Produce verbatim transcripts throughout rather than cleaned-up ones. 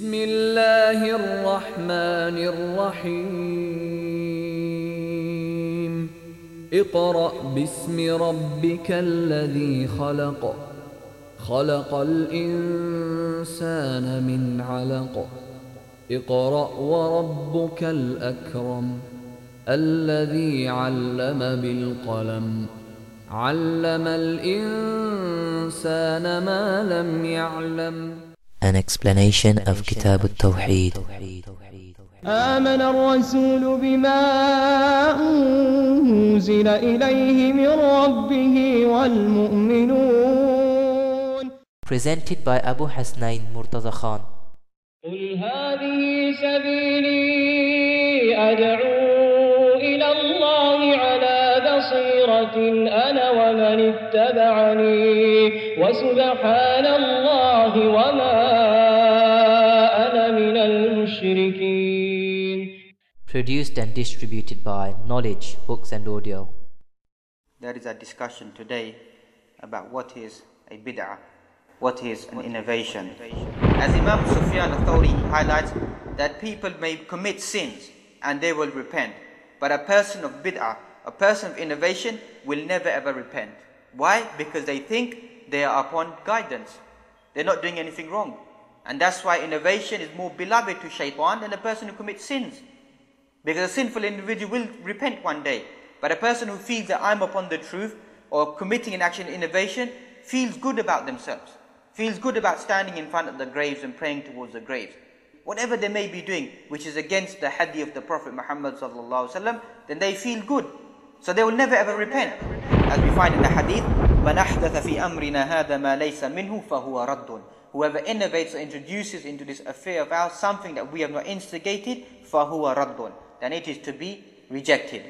بسم الله الرحمن الرحيم اقرأ باسم ربك الذي خلق خلق الإنسان من علق اقرأ وربك الأكرم الذي علم بالقلم علم الإنسان ما لم يعلم. An explanation of Kitab al-Tawheed. آمن الرسول بما أنزل إليه من ربه والمؤمنون. Presented by Abu Hasnain Murtaza Khan. قل هذه سبيلي أدعو إلى الله على بصيرة أنا ومن اتبعني وسبحان الله وما أنا من المشركين. Produced and distributed by Knowledge Books and Audio. There is a discussion today about what is a bid'ah, what is an innovation. As Imam Sufyan al-Thawri highlights that people may commit sins and they will repent, but a person of bid'ah, a person of innovation will never ever repent. Why? Because they think they are upon guidance. They're not doing anything wrong. And that's why innovation is more beloved to shaitan than a person who commits sins. Because a sinful individual will repent one day. But a person who feels that I'm upon the truth or committing an action of innovation feels good about themselves. Feels good about standing in front of the graves and praying towards the graves. Whatever they may be doing, which is against the hadith of the Prophet Muhammad sallallahu alaihi wasallam, then they feel good. So they will never ever repent. As we find in the hadith, مَنْ أَحْدَثَ فِي أَمْرِنَا هَذَا مَا لَيْسَ مِنْهُ فَهُوَ رَدٌّ. Whoever innovates or introduces into this affair of ours something that we have not instigated, فَهُوَ رَدٌّ. Then it is to be rejected.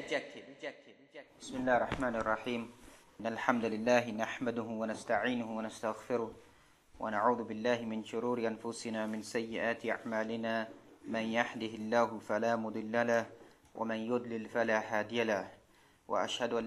بسم الله الرحمن الرحيم. إن الحمد لله نحمده ونستعينه ونستغفره ونعوذ بالله من شرور أنفسنا من سيئات أعمالنا من يهده الله فلا مضل له ومن يضلل فلا هادي له وأشهد أن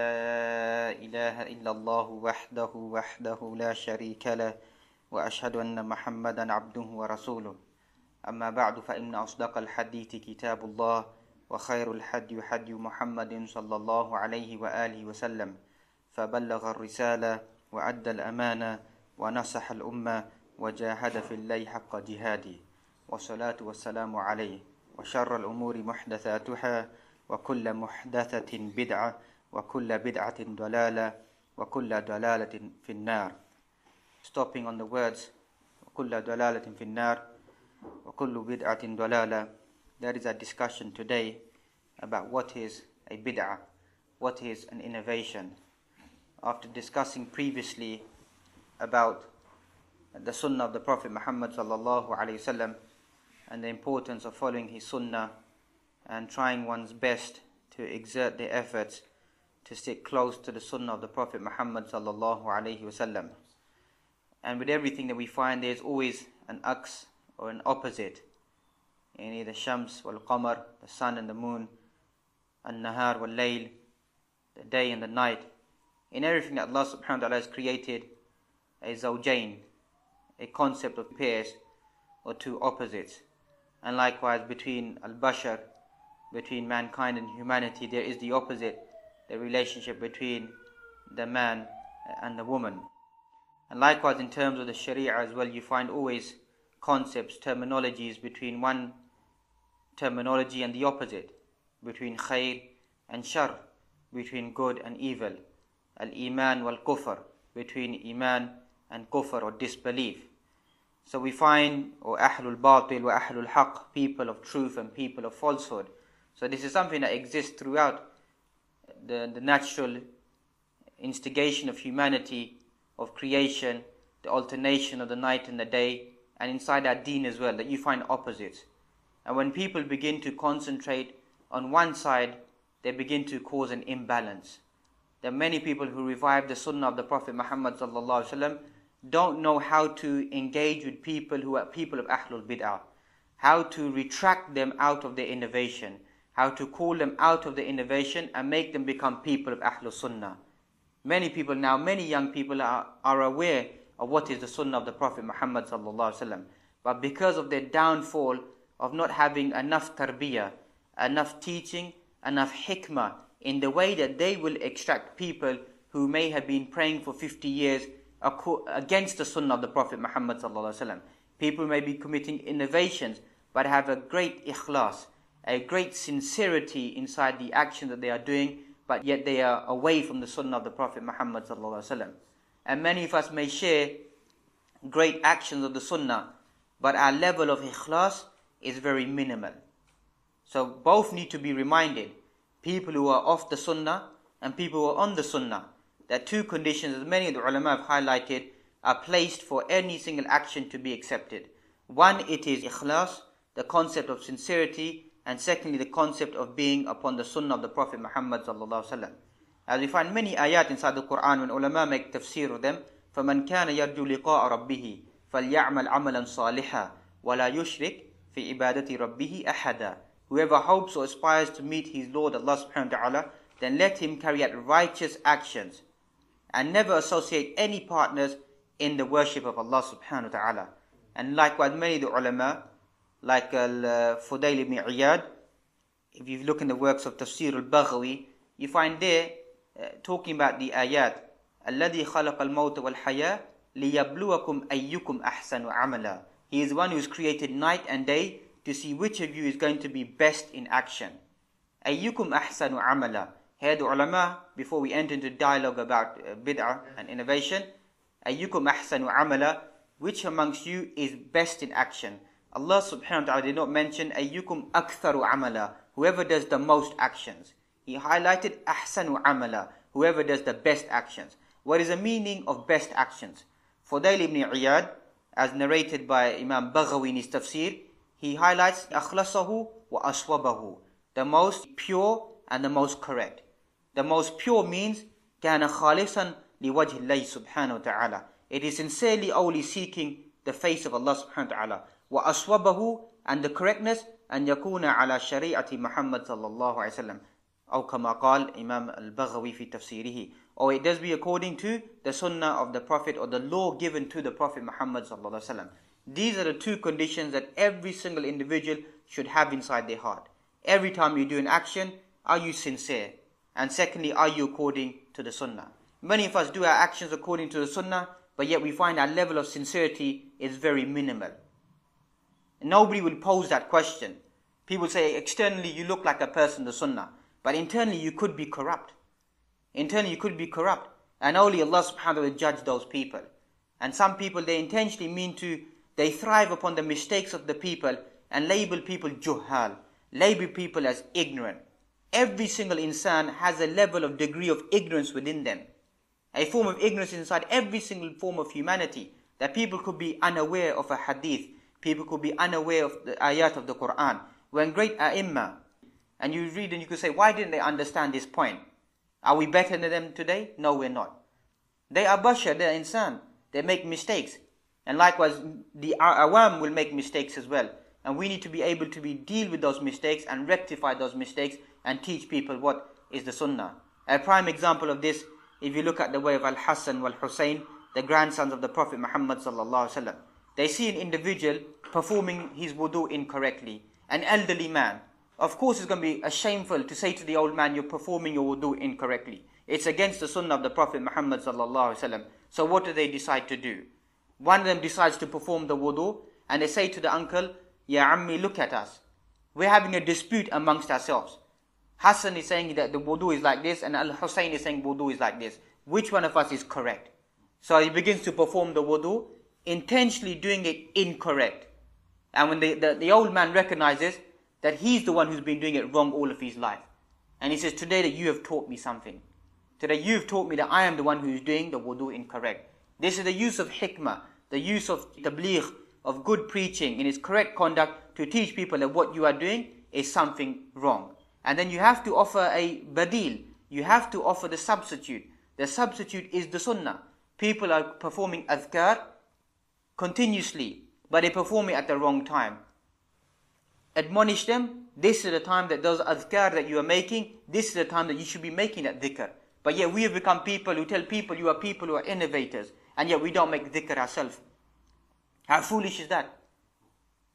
لا إله إلا الله وحده وحده لا شريك له وأشهد أن محمدا عبده ورسوله. أما بعد فإن أصدق الحديث كتاب الله وخير الحدي حدي محمد صلى الله عليه وآله وسلم فبلغ الرسالة وأدى الأمانة ونصح الأمة وجاهد في الله حق جهاده والصلاة والسلام عليه وشر الأمور محدثاتها وكل محدثة بدعة وكل بدعة ضلالة وكل ضلالة في النار. Stopping on the words وكل ضلالة في النار وكل بدعة ضلالة. There is a discussion today about what is a bid'ah, what is an innovation. After discussing previously about the sunnah of the Prophet Muhammad sallallahu alaihi wasallam and the importance of following his sunnah and trying one's best to exert their efforts to stick close to the sunnah of the Prophet Muhammad sallallahu alaihi wasallam. And with everything that we find, there's always an aks or an opposite. In either Shams wal Qamar, the sun and the moon, and Nahar wal Layl, the day and the night. In everything that Allah subhanahu wa ta'ala has created, a zawjain, a concept of pairs or two opposites. And likewise between al-bashar, between mankind and humanity, there is the opposite, the relationship between the man and the woman. And likewise in terms of the sharia as well, you find always concepts, terminologies between one terminology and the opposite, between khair and shar, between good and evil, al-iman wal-kufr, between iman and kufr or disbelief. So we find, or ahlul batil wa ahlul haq, people of truth and people of falsehood. So this is something that exists throughout the, the natural instigation of humanity, of creation, the alternation of the night and the day, and inside our deen as well, that you find opposites. And when people begin to concentrate on one side, they begin to cause an imbalance. There are many people who revive the sunnah of the Prophet Muhammad sallallahu alaihi wasallam don't know how to engage with people who are people of Ahlul Bid'ah, how to retract them out of their innovation, how to call them out of the innovation and make them become people of Ahlul Sunnah. Many people now, many young people are, are aware of what is the Sunnah of the Prophet Muhammad sallallahu alaihi wasallam, but because of their downfall of not having enough tarbiyah, enough teaching, enough hikmah in the way that they will extract people who may have been praying for fifty years against the sunnah of the Prophet Muhammad sallallahu alaihi wasallam. People may be committing innovations, but have a great ikhlas, a great sincerity inside the action that they are doing, but yet they are away from the sunnah of the Prophet Muhammad sallallahu alaihi wasallam. And many of us may share great actions of the sunnah, but our level of ikhlas is very minimal. So both need to be reminded, people who are off the sunnah and people who are on the sunnah, that two conditions, as many of the ulama have highlighted, are placed for any single action to be accepted. One, it is ikhlas, the concept of sincerity, and secondly, the concept of being upon the sunnah of the Prophet Muhammad sallallahu alaihi wasallam. As we find many ayat inside the Quran, when ulama make tafsir of them, فَمَنْ كَانَ يَرْجُو لِقَاءَ رَبِّهِ فَلْيَعْمَلْ عَمَلًا صَالِحًا وَلَا يُشْرِكْ فِي عِبَادَةِ رَبِّهِ أَحَدًا. Whoever hopes or aspires to meet his Lord Allah subhanahu wa ta'ala, then let him carry out righteous actions and never associate any partners in the worship of Allah subhanahu wa ta'ala. And likewise, many of the ulama, like Fudail ibn Iyad, if you look in the works of Tafsir al-Baghawi, you find there uh, talking about the ayat, الَّذِي خَلَقَ الْمَوْتَ وَالْحَيَاةَ لِيَبْلُوَكُمْ أَيُّكُمْ أَحْسَنُ عَمَلًا. He is one who has created night and day to see which of you is going to be best in action. أَيُّكُمْ أَحْسَنُ عَمَلًا. Here the ulama, before we enter into dialogue about uh, bid'ah and innovation, أَيُّكُمْ أَحْسَنُ عَمَلًا, which amongst you is best in action. Allah subhanahu wa ta'ala did not mention أَيُّكُمْ أَكْثَرُ عَمَلًا, whoever does the most actions. He highlighted أَحْسَنُ عَمَلًا, whoever does the best actions. What is the meaning of best actions? Fudail ibn Iyad, as narrated by Imam Baghawi in his tafsir, he highlights أَخْلَصَهُ وَأَصْوَبَهُ, the most pure and the most correct. The most pure means كَانَ خَالِصًا لِوَجْهِ اللَّهِ سُبْحَانَهُ وَتَعَالَى. It is sincerely only seeking the face of Allah subhanahu wa ta'ala. وَأَصْوَبَهُ, and the correctness, أَنْ يَكُونَ عَلَى شَرِيعَةِ مُحَمَّدٍ صَلَّى اللَّهُ عَلَيْهِ وسلم. أو كما قال Imam al-Baghawi في تفسيره. Or it does be according to the sunnah of the Prophet, or the law given to the Prophet Muhammad sallallahu alaihi wasallam. These are the two conditions that every single individual should have inside their heart. Every time you do an action, are you sincere? And secondly, are you according to the sunnah? Many of us do our actions according to the sunnah, but yet we find our level of sincerity is very minimal. Nobody will pose that question. People say, externally you look like a person, the sunnah, but internally you could be corrupt. Internally you could be corrupt. And only Allah subhanahu wa ta'ala will judge those people. And some people, they intentionally mean to, they thrive upon the mistakes of the people and label people juhal, label people as ignorant. Every single insan has a level of degree of ignorance within them. A form of ignorance inside every single form of humanity. That people could be unaware of a hadith. People could be unaware of the ayat of the Quran. When great ai''imma, and you read and you could say, why didn't they understand this point? Are we better than them today? No, we're not. They are bashar, they are insan. They make mistakes. And likewise, the awam will make mistakes as well. And we need to be able to be deal with those mistakes and rectify those mistakes and teach people what is the sunnah. A prime example of this, if you look at the way of Al-Hassan wal-Hussein, the grandsons of the Prophet Muhammad sallallahu alaihi wasallam. They see an individual performing his wudu incorrectly, an elderly man. Of course it's going to be shameful to say to the old man, you're performing your wudu incorrectly. It's against the sunnah of the Prophet Muhammad sallallahu alaihi wasallam. So what do they decide to do? One of them decides to perform the wudu, and they say to the uncle, Ya ammi, look at us. We're having a dispute amongst ourselves. Hassan is saying that the wudu is like this, and Al-Hussein is saying wudu is like this. Which one of us is correct? So he begins to perform the wudu, intentionally doing it incorrect. And when the, the, the old man recognizes that he's the one who's been doing it wrong all of his life. And he says, today that you have taught me something. Today you've taught me that I am the one who is doing the wudu incorrect. This is the use of hikmah, the use of tabligh, of good preaching in its correct conduct to teach people that what you are doing is something wrong. And then you have to offer a badil. You have to offer the substitute. The substitute is the sunnah. People are performing adhkar continuously, but they perform it at the wrong time. Admonish them, this is the time that those adhkar that you are making, this is the time that you should be making that dhikr. But yet we have become people who tell people you are people who are innovators, and yet we don't make dhikr ourselves. How foolish is that?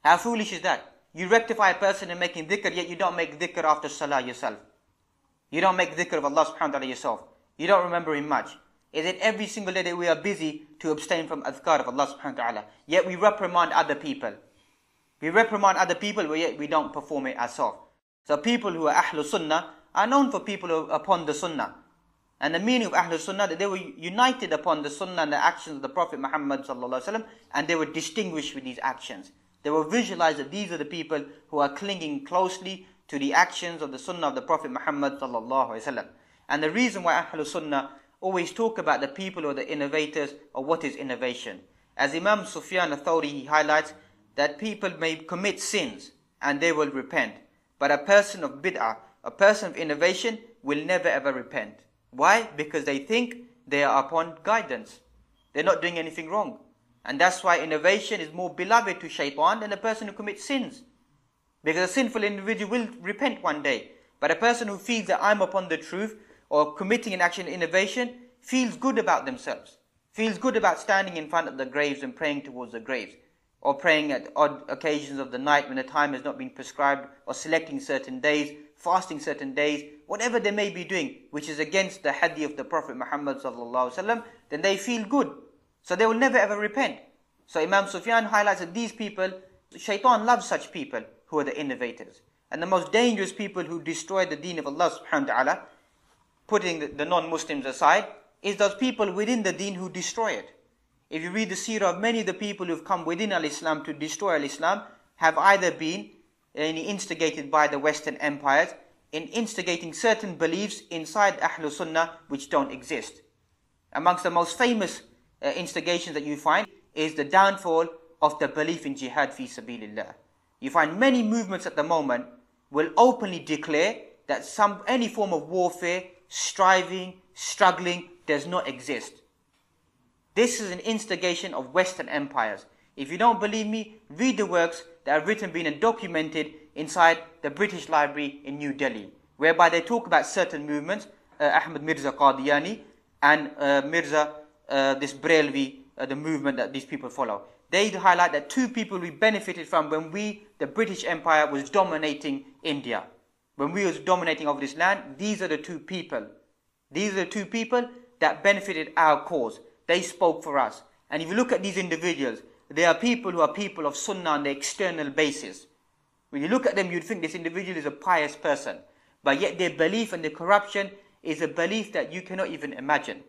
How foolish is that? You rectify a person in making dhikr, yet you don't make dhikr after salah yourself. You don't make dhikr of Allah subhanahu wa ta'ala yourself. You don't remember Him much. Is it every single day that we are busy to abstain from adhkar of Allah subhanahu wa ta'ala? Yet we reprimand other people. We reprimand other people, but yet we don't perform it ourselves. So people who are Ahlul Sunnah are known for people who are upon the Sunnah. And the meaning of Ahlul Sunnah, that they were united upon the Sunnah and the actions of the Prophet Muhammad sallallahu alaihi wasallam, and they were distinguished with these actions. They will visualize that these are the people who are clinging closely to the actions of the Sunnah of the Prophet Muhammad sallallahu alaihi wasallam. And the reason why Ahlul Sunnah always talk about the people or the innovators or what is innovation. As Imam Sufyan al-Thawri, he highlights that people may commit sins and they will repent. But a person of bid'ah, a person of innovation will never ever repent. Why? Because they think they are upon guidance. They're not doing anything wrong. And that's why innovation is more beloved to shaitan than a person who commits sins. Because a sinful individual will repent one day. But a person who feels that I'm upon the truth or committing an action innovation feels good about themselves. Feels good about standing in front of the graves and praying towards the graves. Or praying at odd occasions of the night when the time has not been prescribed, or selecting certain days, fasting certain days, whatever they may be doing, which is against the hadith of the Prophet Muhammad sallallahu alaihi wasallam, then they feel good. So they will never ever repent. So Imam Sufyan highlights that these people, shaitan loves such people who are the innovators. And the most dangerous people who destroy the deen of Allah subhanahu wa ta'ala, putting the, the non-Muslims aside, is those people within the deen who destroy it. If you read the seerah of many of the people who have come within al-Islam to destroy al-Islam, have either been instigated by the Western empires in instigating certain beliefs inside Ahlul Sunnah which don't exist. Amongst the most famous uh, instigations that you find is the downfall of the belief in jihad fi sabilillah. You find many movements at the moment will openly declare that some any form of warfare, striving, struggling does not exist. This is an instigation of Western empires. If you don't believe me, read the works that are written, been and documented inside the British Library in New Delhi, whereby they talk about certain movements, uh, Ahmad Mirza Qadiani and uh, Mirza, uh, this Brelvi, uh, the movement that these people follow. They highlight that two people we benefited from when we, the British Empire, was dominating India. When we was dominating over this land, these are the two people. These are the two people that benefited our cause. They spoke for us. And if you look at these individuals, they are people who are people of Sunnah on the external basis. When you look at them, you'd think this individual is a pious person. But yet their belief and their corruption is a belief that you cannot even imagine.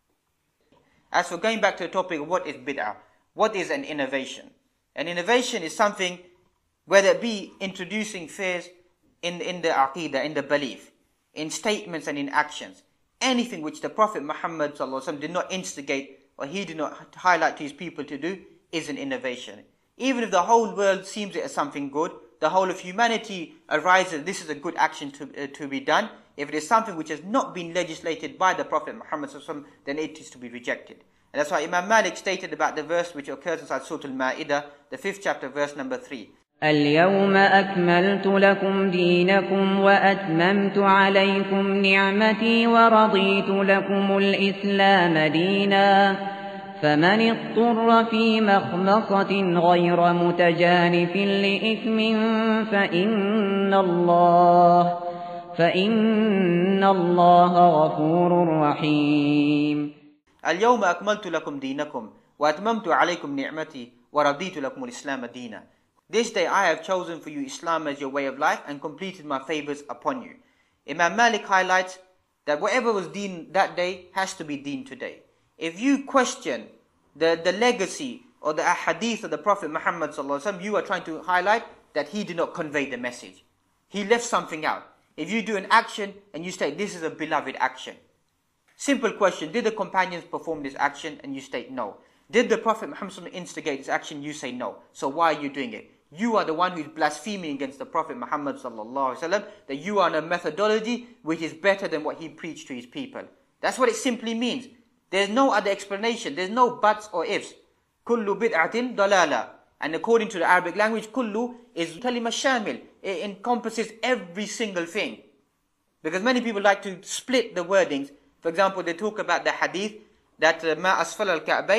As for going back to the topic of what is bid'ah, what is an innovation? An innovation is something, whether it be introducing fears in, in the aqeedah, in the belief, in statements and in actions. Anything which the Prophet Muhammad sallallahu alaihi wasallam did not instigate or he did not highlight to his people to do is an innovation. Even if the whole world seems it as something good, the whole of humanity arises, this is a good action to, uh, to be done. If it is something which has not been legislated by the Prophet Muhammad sallallahu alaihi wasallam, then it is to be rejected. And that's why Imam Malik stated about the verse which occurs inside Surah Al-Ma'idah, the fifth chapter, verse number three. اليوم أكملت لكم دينكم وأتممت عليكم نعمتي ورضيت لكم الإسلام دينا فمن اضطر في مخمصة غير متجانف لإثم فإن الله فإن الله غفور رحيم. اليوم أكملت لكم دينكم وأتممت عليكم نعمتي ورضيت لكم الإسلام دينا. This day I have chosen for you Islam as your way of life and completed my favors upon you. Imam Malik highlights that whatever was deen that day has to be deen today. If you question the, the legacy or the ahadith of the Prophet Muhammad sallallahu alaihi wasallam, you are trying to highlight that he did not convey the message. He left something out. If you do an action and you state this is a beloved action. Simple question, did the companions perform this action? And you state no. Did the Prophet Muhammad sallallahu alaihi wasallam instigate this action? You say no. So why are you doing it? You are the one who is blaspheming against the Prophet Muhammad sallallahu alaihi wasallam, that you are on a methodology which is better than what he preached to his people. That's what it simply means. There's no other explanation. There's no buts or ifs. Kullu bid'atin dalala. And according to the Arabic language, kullu is kalima shamil. It encompasses every single thing. Because many people like to split the wordings. For example, they talk about the hadith that ma asfal al-ka'bayn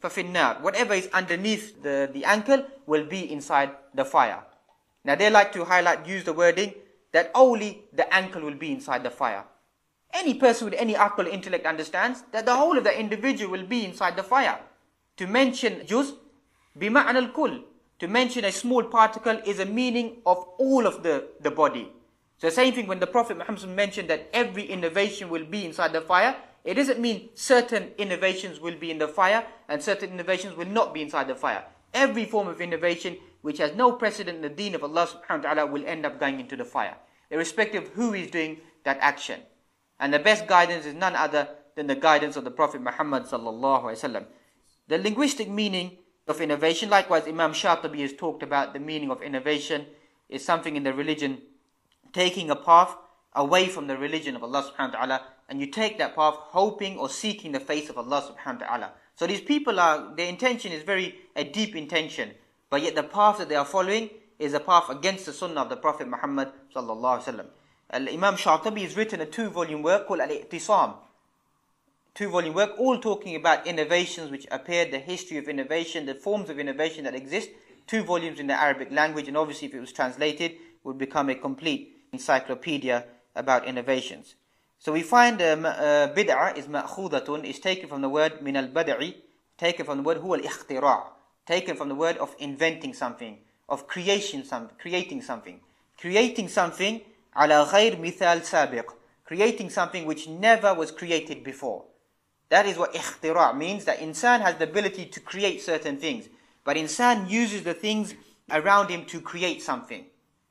فَفِي النَّارِ. Whatever is underneath the, the ankle will be inside the fire. Now they like to highlight, use the wording that only the ankle will be inside the fire. Any person with any aql, intellect understands that the whole of the individual will be inside the fire. To mention juz, bima'an al-kull, to mention a small particle is a meaning of all of the, the body. So the same thing when the Prophet Muhammad mentioned that every innovation will be inside the fire, it doesn't mean certain innovations will be in the fire and certain innovations will not be inside the fire. Every form of innovation which has no precedent in the deen of Allah subhanahu wa ta'ala will end up going into the fire, irrespective of who is doing that action. And the best guidance is none other than the guidance of the Prophet Muhammad sallallahu alaihi wasallam. The linguistic meaning of innovation, likewise Imam Shatibi has talked about the meaning of innovation, is something in the religion, taking a path away from the religion of Allah subhanahu wa ta'ala, and you take that path hoping or seeking the face of Allah subhanahu wa ta'ala. So these people are, their intention is very a deep intention, but yet the path that they are following is a path against the sunnah of the Prophet Muhammad sallallahu alaihi wasallam. Imam Shatibi has written a two-volume work called Al-I'tisam. Two-volume work, all talking about innovations which appeared, the history of innovation, the forms of innovation that exist. Two volumes in the Arabic language, and obviously if it was translated, would become a complete encyclopedia about innovations. So we find uh, uh, bid'ah is ma'khudatun, is taken from the word min al-bad'i, taken from the word huwa al-ikhtira', taken from the word of inventing something, of creation, some, creating something. Creating something ala ghayr mithal sabiq, creating something which never was created before. That is what ikhtira' means, that insan has the ability to create certain things, but insan uses the things around him to create something,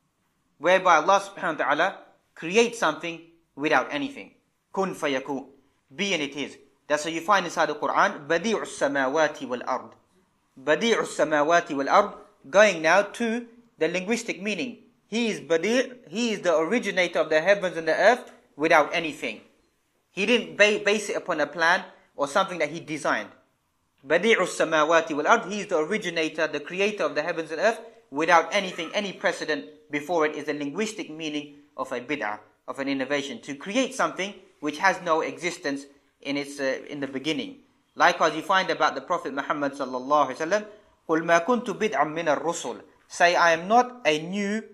whereby Allah subhanahu wa ta'ala creates something without anything. Kun fayakun, be and it is. That's what you find inside the Quran, badi'us samawati wal ard. Badi'us samawati wal ard, going now to the linguistic meaning. He is badi', he is the originator of the heavens and the earth without anything. He didn't ba base it upon a plan or something that he designed. Badi'us samawati wal ard, he is the originator, the creator of the heavens and earth without anything, any precedent before it, is the linguistic meaning of a bid'ah, of an innovation. To create something which has no existence in its uh, in the beginning. Likewise, you find about the Prophet Muhammad sallallahu alaihi wasallam, قُلْ مَا كُنْتُ بِدْعًا مِنَ الرُّسُلِ, say, I am not a new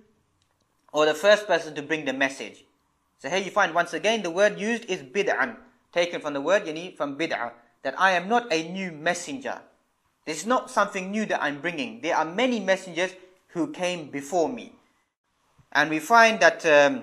or the first person to bring the message. So here you find once again the word used is bid'an, taken from the word yani from bid'ah, that I am not a new messenger. This is not something new that I'm bringing. There are many messengers who came before me. And we find that um,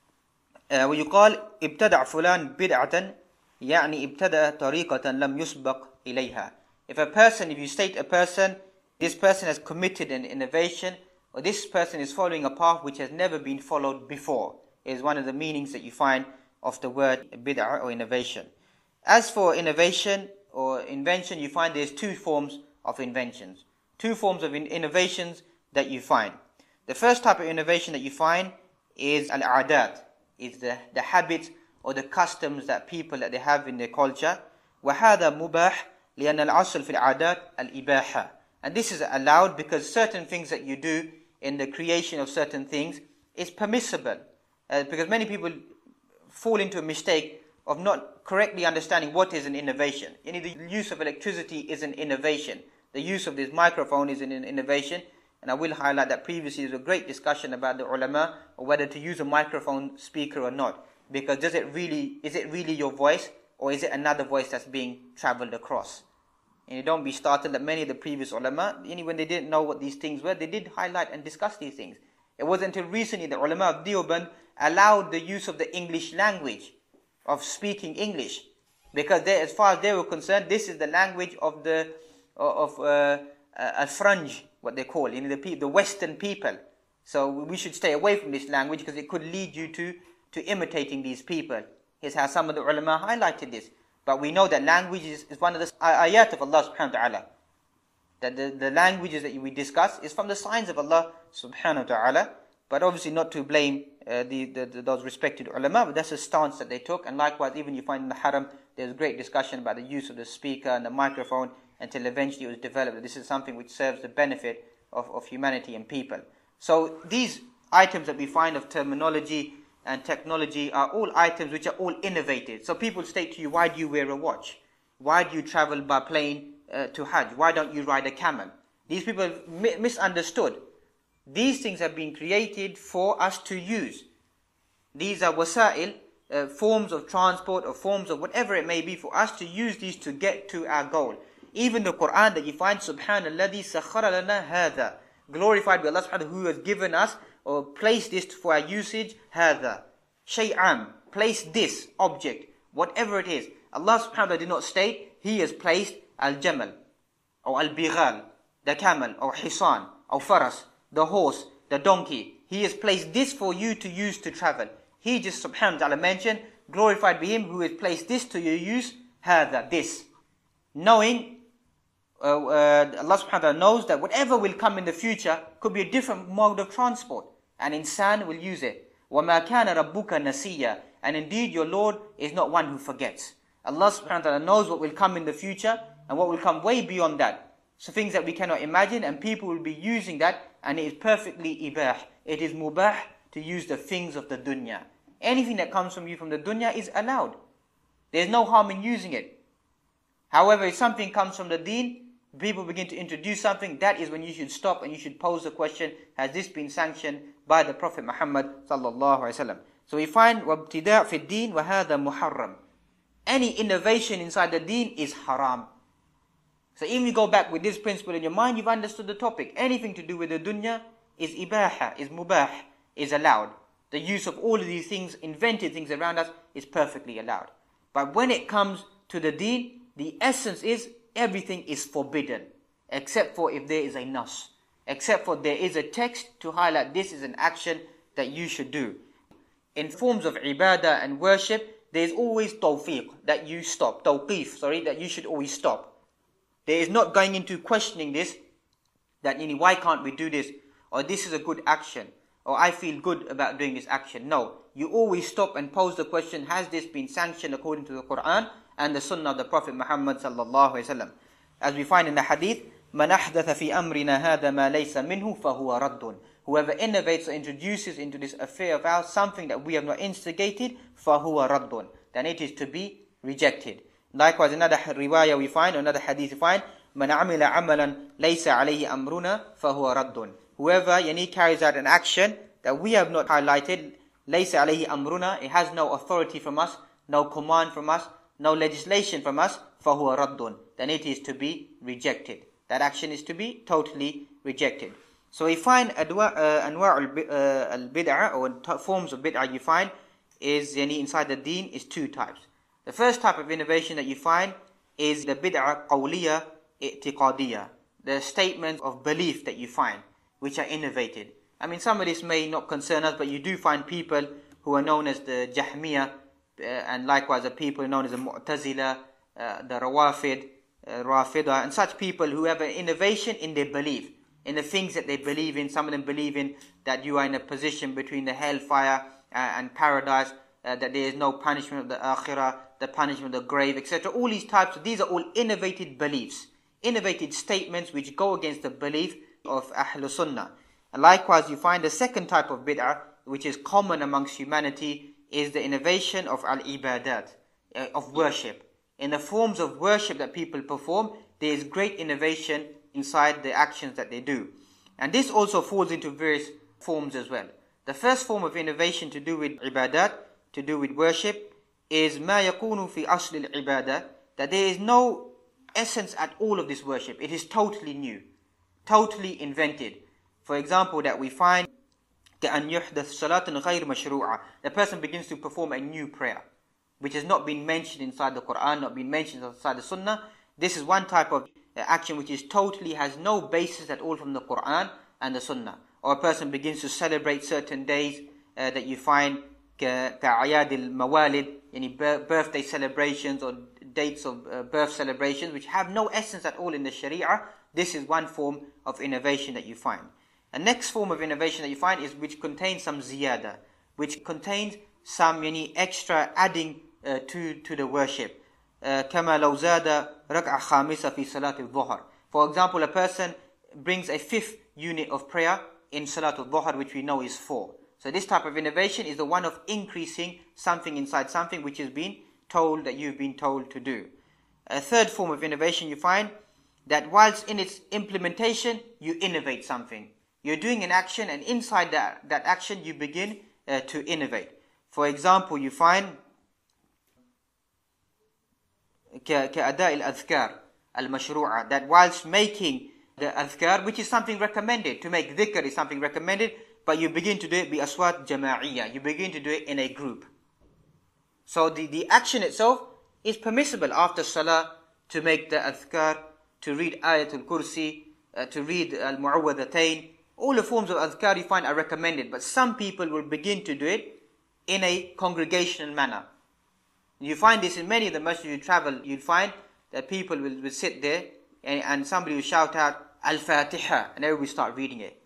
uh, what you call ibtada' fulan bid'atan, يعني ibtada' tariqatan lam yusbaq ilayha. If a person, if you state a person, this person has committed an innovation, or this person is following a path which has never been followed before, is one of the meanings that you find of the word bid'ah or innovation. As for innovation or invention, you find there's two forms of inventions. Two forms of in innovations that you find. The first type of innovation that you find is al-adat, is the, the habits or the customs that people that they have in their culture. وَهَذَا مُبَاحٌ لِأَنَّ الْعَصْلُ فِي الْعَادَاتِ الْإِبَاحَةِ. And this is allowed because certain things that you do in the creation of certain things is permissible. Uh, because many people fall into a mistake of not correctly understanding what is an innovation. You know, the use of electricity is an innovation. The use of this microphone is an innovation. And I will highlight that previously there was a great discussion about the ulama or whether to use a microphone speaker or not. Because does it really, is it really your voice or is it another voice that's being travelled across? And you don't be startled that many of the previous ulama, you know, when they didn't know what these things were, they did highlight and discuss these things. It wasn't until recently the ulama of Deoband allowed the use of the English language, of speaking English. Because they, as far as they were concerned, this is the language of the of uh, al-Franj, what they call, you know, the, the Western people. So we should stay away from this language because it could lead you to, to imitating these people. Here's how some of the ulama highlighted this. But we know that language is, is one of the ayat of Allah subhanahu wa ta'ala. That the, the languages that we discuss is from the signs of Allah subhanahu wa ta'ala. But obviously not to blame uh, the, the, the, those respected ulama, but that's a stance that they took. And likewise, even you find in the haram, there's great discussion about the use of the speaker and the microphone until eventually it was developed. This is something which serves the benefit of, of humanity and people. So these items that we find of terminology and technology are all items which are all innovated. So people state to you, why do you wear a watch? Why do you travel by plane uh, to Hajj? Why don't you ride a camel? These people mi- misunderstood. These things have been created for us to use. These are wasa'il, uh, forms of transport or forms of whatever it may be, for us to use these to get to our goal. Even the Quran that you find, Subhanalladhi sakhara lana hadha. Glorified be Allah subhanahu who has given us or placed this for our usage, hadha. Shay'an, place this object, whatever it is. Allah subhanahu wa ta'ala did not state, He has placed al-jamal, or al-bighal, the camel, or hisan, or faras, the horse, the donkey. He has placed this for you to use to travel. He just subhanahu wa ta'ala mentioned, glorified be Him who has placed this to your use, hadha, this. Knowing, uh, uh, Allah subhanahu wa ta'ala knows that whatever will come in the future could be a different mode of transport. And insan will use it. وَمَا كَانَ رَبُّكَ نَسِيًّا. And indeed your Lord is not one who forgets. Allah subhanahu wa ta'ala knows what will come in the future and what will come way beyond that. So things that we cannot imagine, and people will be using that, and it is perfectly ibah. It is mubah to use the things of the dunya. Anything that comes from you from the dunya is allowed. There is no harm in using it. However, if something comes from the deen, people begin to introduce something, that is when you should stop and you should pose the question, has this been sanctioned by the Prophet Muhammad sallallahu alaihi wasallam? So we find وَابْتِدَاء فِي الدِّينِ وَهَذَا مُحَرَّمٌ. Any innovation inside the deen is haram. So even if you go back with this principle in your mind, you've understood the topic. Anything to do with the dunya is ibaha, is mubah, is allowed. The use of all of these things, invented things around us, is perfectly allowed. But when it comes to the deen, the essence is everything is forbidden, except for if there is a nas, except for there is a text to highlight this is an action that you should do. In forms of ibadah and worship, there is always tawfiq, that you stop, tawqif, sorry, that you should always stop. There is not going into questioning this, that, you know, why can't we do this, or this is a good action, or I feel good about doing this action. No, you always stop and pose the question, has this been sanctioned according to the Quran and the Sunnah of the Prophet Muhammad sallallahu alaihi wasallam? As we find in the hadith, مَنْ أَحْدَثَ فِي أَمْرِنَا هَذَا مَا لَيْسَ مِنْهُ فَهُوَ رَدٌّ. Whoever innovates or introduces into this affair of ours something that we have not instigated, فَهُوَ رَدٌّ, then it is to be rejected. Likewise, another riwayah we find, another hadith we find, مَنْ عَمِلَ عَمَلًا لَيْسَ عَلَيْهِ أَمْرُنَا فَهُوَ رَدٌّ. Whoever yani, carries out an action that we have not highlighted, لَيْسَ عَلَيْهِ أَمْرُنَا, it has no authority from us, no command from us, no legislation from us, فَهُوَ رَدٌّ, then it is to be rejected. That action is to be totally rejected. So we find adwa, uh, anwa' al-bid'ah, or forms of bid'ah you find, is yani, inside the deen, is two types. The first type of innovation that you find is the bid'ah qawliya i'tiqadiyya, the statements of belief that you find, which are innovated. I mean, some of this may not concern us, but you do find people who are known as the Jahmiyyah, uh, and likewise the people known as the Mu'tazila, uh, the Rawafid, uh, Rafidah, and such people who have an innovation in their belief, in the things that they believe in. Some of them believe in that you are in a position between the hellfire uh, and paradise, uh, that there is no punishment of the akhirah, the punishment of the grave, et cetera. All these types, these are all innovated beliefs, innovated statements which go against the belief of Ahlul Sunnah. And likewise, you find the second type of bid'ah, which is common amongst humanity, is the innovation of al-ibadat, uh, of worship. In the forms of worship that people perform, there is great innovation inside the actions that they do. And this also falls into various forms as well. The first form of innovation to do with ibadat, to do with worship, is ma yakunu fi asl al-ibadah, that there is no essence at all of this worship. It is totally new, totally invented. For example, that we find كأن يحدث صلاة غير مشروعة, the person begins to perform a new prayer, which has not been mentioned inside the Quran, not been mentioned inside the Sunnah. This is one type of action which is totally, has no basis at all from the Quran and the Sunnah. Or a person begins to celebrate certain days uh, that you find كأعياد الموالد, any birthday celebrations or dates of uh, birth celebrations, which have no essence at all in the Sharia. This is one form of innovation that you find. The next form of innovation that you find is which contains some ziyada, which contains some yani, extra adding uh, to, to the worship. كما لو زاد ركعة خامسة في صلاة الظهر. For example, a person brings a fifth unit of prayer in Salatul Dhuhr, which we know is four. So this type of innovation is the one of increasing something inside something which has been told that you've been told to do. A third form of innovation you find that whilst in its implementation, you innovate something. You're doing an action, and inside that, that action, you begin uh, to innovate. For example, you find كأداء الأذكار المشروعة, that whilst making the adhkar, which is something recommended, to make dhikr is something recommended, but you begin to do it bi aswat jama'iyya, you begin to do it in a group. So the, the action itself is permissible after salah to make the adhkar, to read ayatul kursi, uh, to read al-mu'awwadhatayn. All the forms of adhkar you find are recommended, but some people will begin to do it in a congregational manner. You find this in many of the masjids you travel, you'll find that people will, will sit there and, and somebody will shout out Al-Fatiha, and everybody start reading it.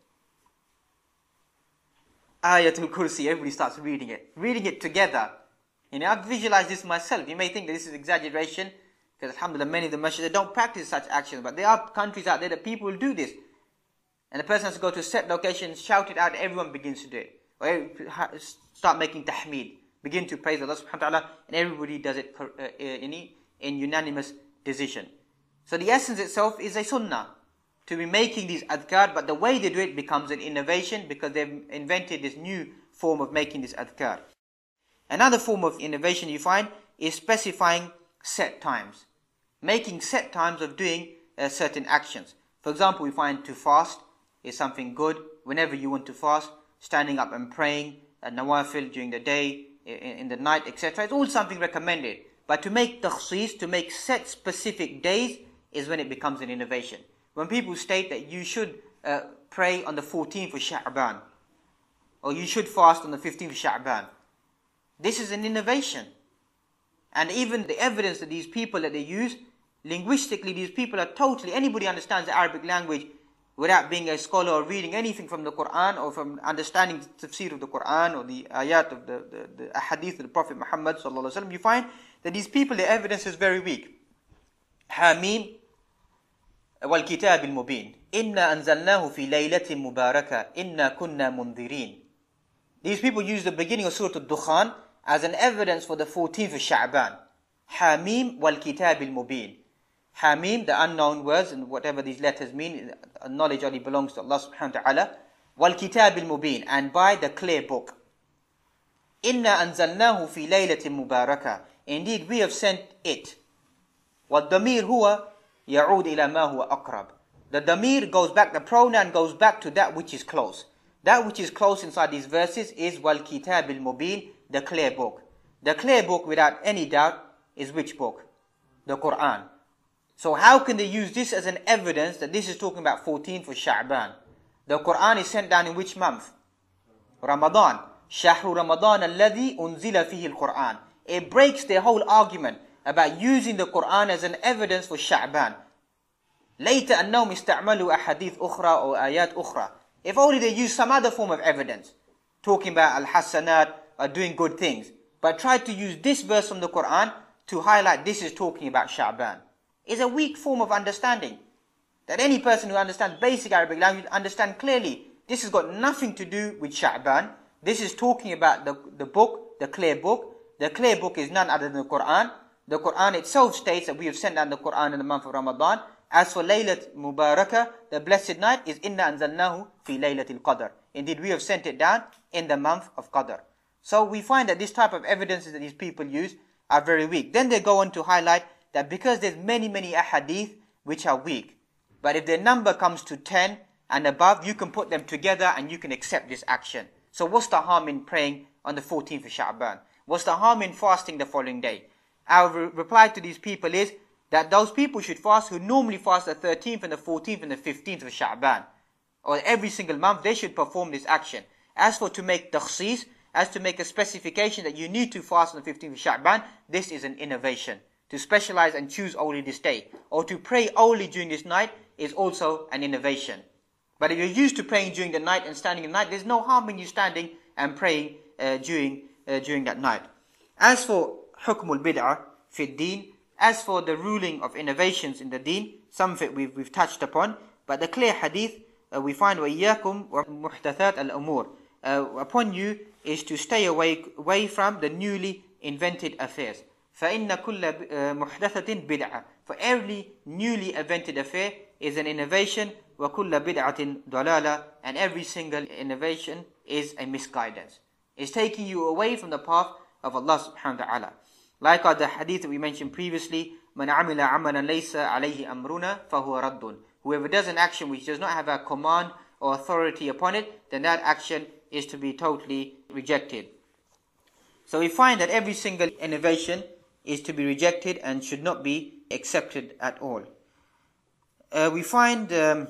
Ayatul Kursi, everybody starts reading it. Reading it together. You know, I've visualized this myself. You may think that this is exaggeration, because alhamdulillah, many of the masjids, they don't practice such actions, but there are countries out there that people will do this. And the person has to go to a set location, shout it out, everyone begins to do it. Or start making tahmeed, begin to praise Allah subhanahu wa ta'ala, and everybody does it uh, in, in unanimous decision. So the essence itself is a sunnah, to be making these adhkar, but the way they do it becomes an innovation because they've invented this new form of making this adhkar. Another form of innovation you find is specifying set times. Making set times of doing uh, certain actions. For example, we find to fast is something good. Whenever you want to fast, standing up and praying, uh, nawafil during the day, in, in the night, et cetera. It's all something recommended. But to make takhsis, to make set specific days, is when it becomes an innovation. When people state that you should uh, pray on the fourteenth of Sha'ban, or you should fast on the fifteenth of Sha'ban, this is an innovation. And even the evidence that these people that they use, linguistically, these people are totally, anybody understands the Arabic language without being a scholar or reading anything from the Quran or from understanding the tafsir of the Quran or the ayat of the, the, the hadith of the Prophet Muhammad sallallahu alaihi wasallam, you find that these people, their evidence is very weak. Hamim والكتاب المبين إنا أنزلناه في ليلة مباركة إنا كنا منذرين. These people use the beginning of Surah Al-Dukhan as an evidence for the fourteenth of Sha'ban. Hamim والكتاب المبين. Hamim, the unknown words, and whatever these letters mean, knowledge only belongs to Allah subhanahu wa ta'ala. والكتاب المبين, and by the clear book. إنا أنزلناه في ليلة مباركة. Indeed, we have sent it. والضمير هو يعود إلى ما هو أقرب. The damir goes back, the pronoun goes back to that which is close. That which is close inside these verses is وَالْكِتَابِ الْمُبِينِ, the clear book. The clear book, without any doubt, is which book? The Quran. So how can they use this as an evidence that this is talking about fourteenth of Sha'ban? The Quran is sent down in which month? Ramadan. شهر رمضان الذي أنزل فيه القرآن. It breaks their whole argument about using the Quran as an evidence for Sha'ban. Later أنهم استعملوا أحاديث أخرى or آيات أخرى. If only they use some other form of evidence, talking about al-hasanat or doing good things, but try to use this verse from the Quran to highlight this is talking about Sha'ban. It's a weak form of understanding. That any person who understands basic Arabic language understand clearly this has got nothing to do with Sha'ban. This is talking about the, the book, the clear book. The clear book is none other than the Quran. The Quran itself states that we have sent down the Quran in the month of Ramadan. As for Laylat Mubarakah, the blessed night, is Inna anzalnahu fi Laylatil Qadr. Indeed, we have sent it down in the month of Qadr. So we find that this type of evidences that these people use are very weak. Then they go on to highlight that because there's many, many ahadith which are weak, but if their number comes to ten and above, you can put them together and you can accept this action. So what's the harm in praying on the fourteenth of Sha'ban? What's the harm in fasting the following day? Our re reply to these people is that those people should fast who normally fast the thirteenth and the fourteenth and the fifteenth of Sha'ban. Or every single month, they should perform this action. As for to make takhsis, as to make a specification that you need to fast on the fifteenth of Sha'ban, this is an innovation. To specialize and choose only this day, or to pray only during this night, is also an innovation. But if you're used to praying during the night and standing at night, there's no harm in you standing and praying uh, during, uh, during that night. As for hukmul bid'ah fi deen, as for the ruling of innovations in the deen, some of it we've, we've touched upon, but the clear hadith uh, we find وَإِيَّاكُمْ وَمُحْدَثَاتَ الْأُمُورِ, uh, upon you is to stay away, away from the newly invented affairs. فَإِنَّ كُلَّ مُحْدَثَةٍ بِدْعَةٍ, For every newly invented affair is an innovation, وَكُلَّ بِدْعَةٍ ضَلَالَةٍ, and every single innovation is a misguidance. It's taking you away from the path of Allah subhanahu wa ta'ala. Like the hadith that we mentioned previously, مَنْ عَمِلَ عَمَلًا لَيْسَ عَلَيْهِ أَمْرُنَا فَهُوَ رَدٌّ. Whoever does an action which does not have a command or authority upon it, then that action is to be totally rejected. So we find that every single innovation is to be rejected and should not be accepted at all. Uh, we find um,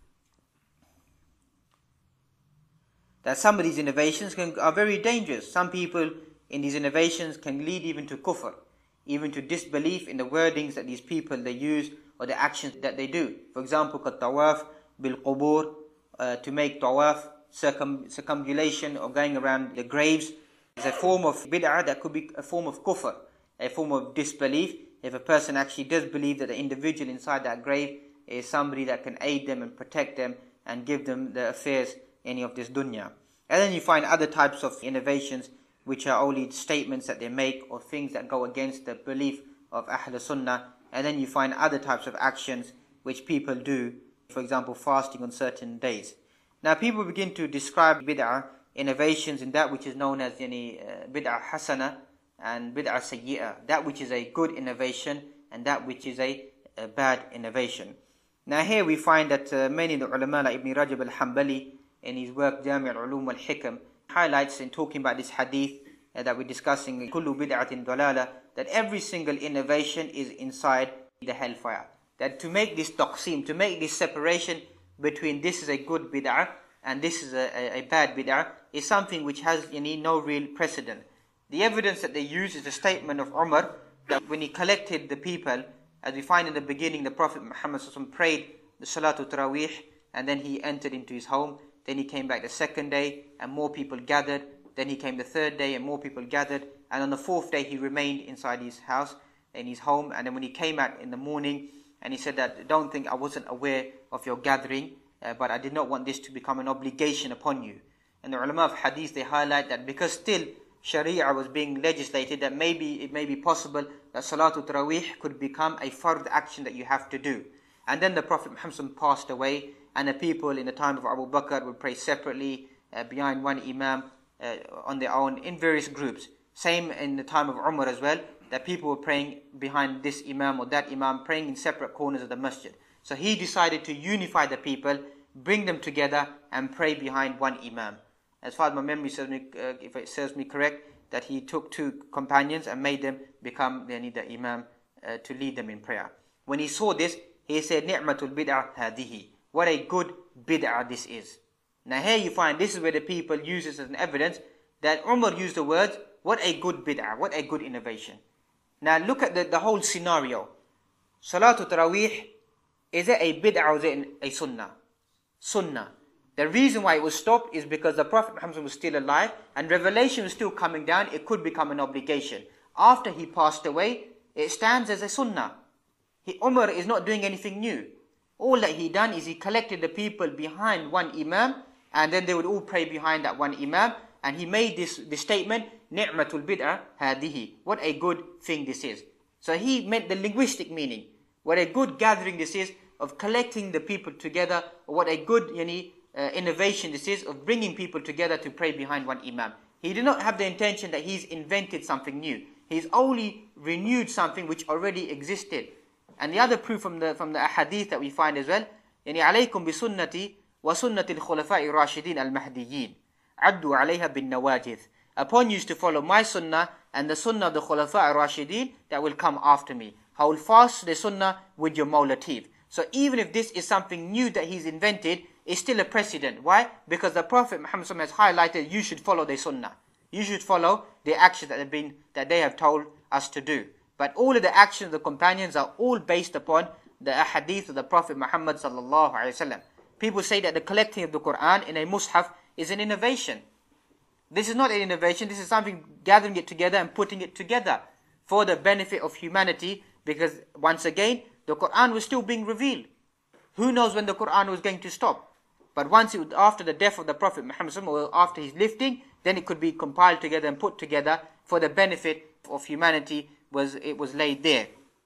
that some of these innovations can, are very dangerous. Some people in these innovations can lead even to kufr, even to disbelief in the wordings that these people they use or the actions that they do. For example, tawaf bil qubur, uh, to make tawaf, circum, circumambulation or going around the graves, is a form of bid'ah that could be a form of kufr, a form of disbelief. If a person actually does believe that the individual inside that grave is somebody that can aid them and protect them and give them the affairs any of this dunya. And then you find other types of innovations which are only statements that they make or things that go against the belief of Ahl Sunnah. And then you find other types of actions which people do, for example fasting on certain days. Now people begin to describe bid'ah, innovations, in that which is known as yani, uh, bid'ah hasana and bid'ah sayyi'ah, that which is a good innovation and that which is a, a bad innovation. Now here we find that uh, many of the ulama like Ibn Rajab al-Hanbali in his work Jami' al-Ulum wal-Hikam highlights in talking about this hadith uh, that we're discussing, kullu bid'atin dalala, that every single innovation is inside the hellfire. That to make this taqsim, to make this separation between this is a good bid'ah and this is a, a, a bad bid'ah, is something which has you know, no real precedent. The evidence that they use is the statement of Umar, that when he collected the people, as we find in the beginning, the Prophet Muhammad sallallahu alaihi wasallam prayed the Salatul Tarawih, and then he entered into his home. Then he came back the second day, and more people gathered. Then he came the third day, and more people gathered. And on the fourth day, he remained inside his house, in his home. And then when he came out in the morning, and he said that, don't think I wasn't aware of your gathering, uh, but I did not want this to become an obligation upon you. And the ulama of hadith, they highlight that because still Sharia was being legislated, that maybe it may be possible that Salatul Tarawih could become a fard action that you have to do. And then the Prophet Muhammad passed away, and the people in the time of Abu Bakr would pray separately uh, behind one Imam uh, on their own in various groups. Same in the time of Umar as well, that people were praying behind this Imam or that Imam, praying in separate corners of the masjid. So he decided to unify the people, bring them together and pray behind one Imam. As far as my memory serves me, uh, if it serves me correct, that he took two companions and made them become the Imam uh, to lead them in prayer. When he saw this, he said, "Ni'matul bid'ah hadihi." What a good bid'ah this is. Now here you find, this is where the people use this as an evidence that Umar used the words, what a good bid'ah, what a good innovation. Now look at the, the whole scenario. Salatul Tarawih, is it a bid'ah or is it a sunnah? Sunnah. The reason why it was stopped is because the Prophet Muhammad was still alive and revelation was still coming down. It could become an obligation. After he passed away, it stands as a sunnah. He, Umar is not doing anything new. All that he done is he collected the people behind one Imam, and then they would all pray behind that one Imam, and he made this, this statement, Ni'matul bid'ah hadihi. What a good thing this is. So he meant the linguistic meaning. What a good gathering this is of collecting the people together, or what a good yani, uh, innovation this is of bringing people together to pray behind one Imam. He did not have the intention that he's invented something new. He's only renewed something which already existed. And the other proof from the from the hadith that we find as well, يعني عليكم بسنتي وسنة الخلفاء الراشدين المهديين عدوا عليها بالنواجذ. Upon you to follow my sunnah and the sunnah of the Khulafa al-Rashidin that will come after me. Hold fast the sunnah with your mawlatif. So even if this is something new that he's invented, it's still a precedent. Why? Because the Prophet Muhammad has highlighted you should follow the sunnah. You should follow the actions that have been that they have told us to do. But all of the actions of the companions are all based upon the ahadith of the Prophet Muhammad sallallahu alaihi wasallam. People say that the collecting of the Quran in a mushaf is an innovation. This is not an innovation, this is something gathering it together and putting it together for the benefit of humanity, because once again, the Quran was still being revealed. Who knows when the Quran was going to stop? But once it was after the death of the Prophet Muhammad or after his lifting, then it could be compiled together and put together for the benefit of humanity. Was it was laid there.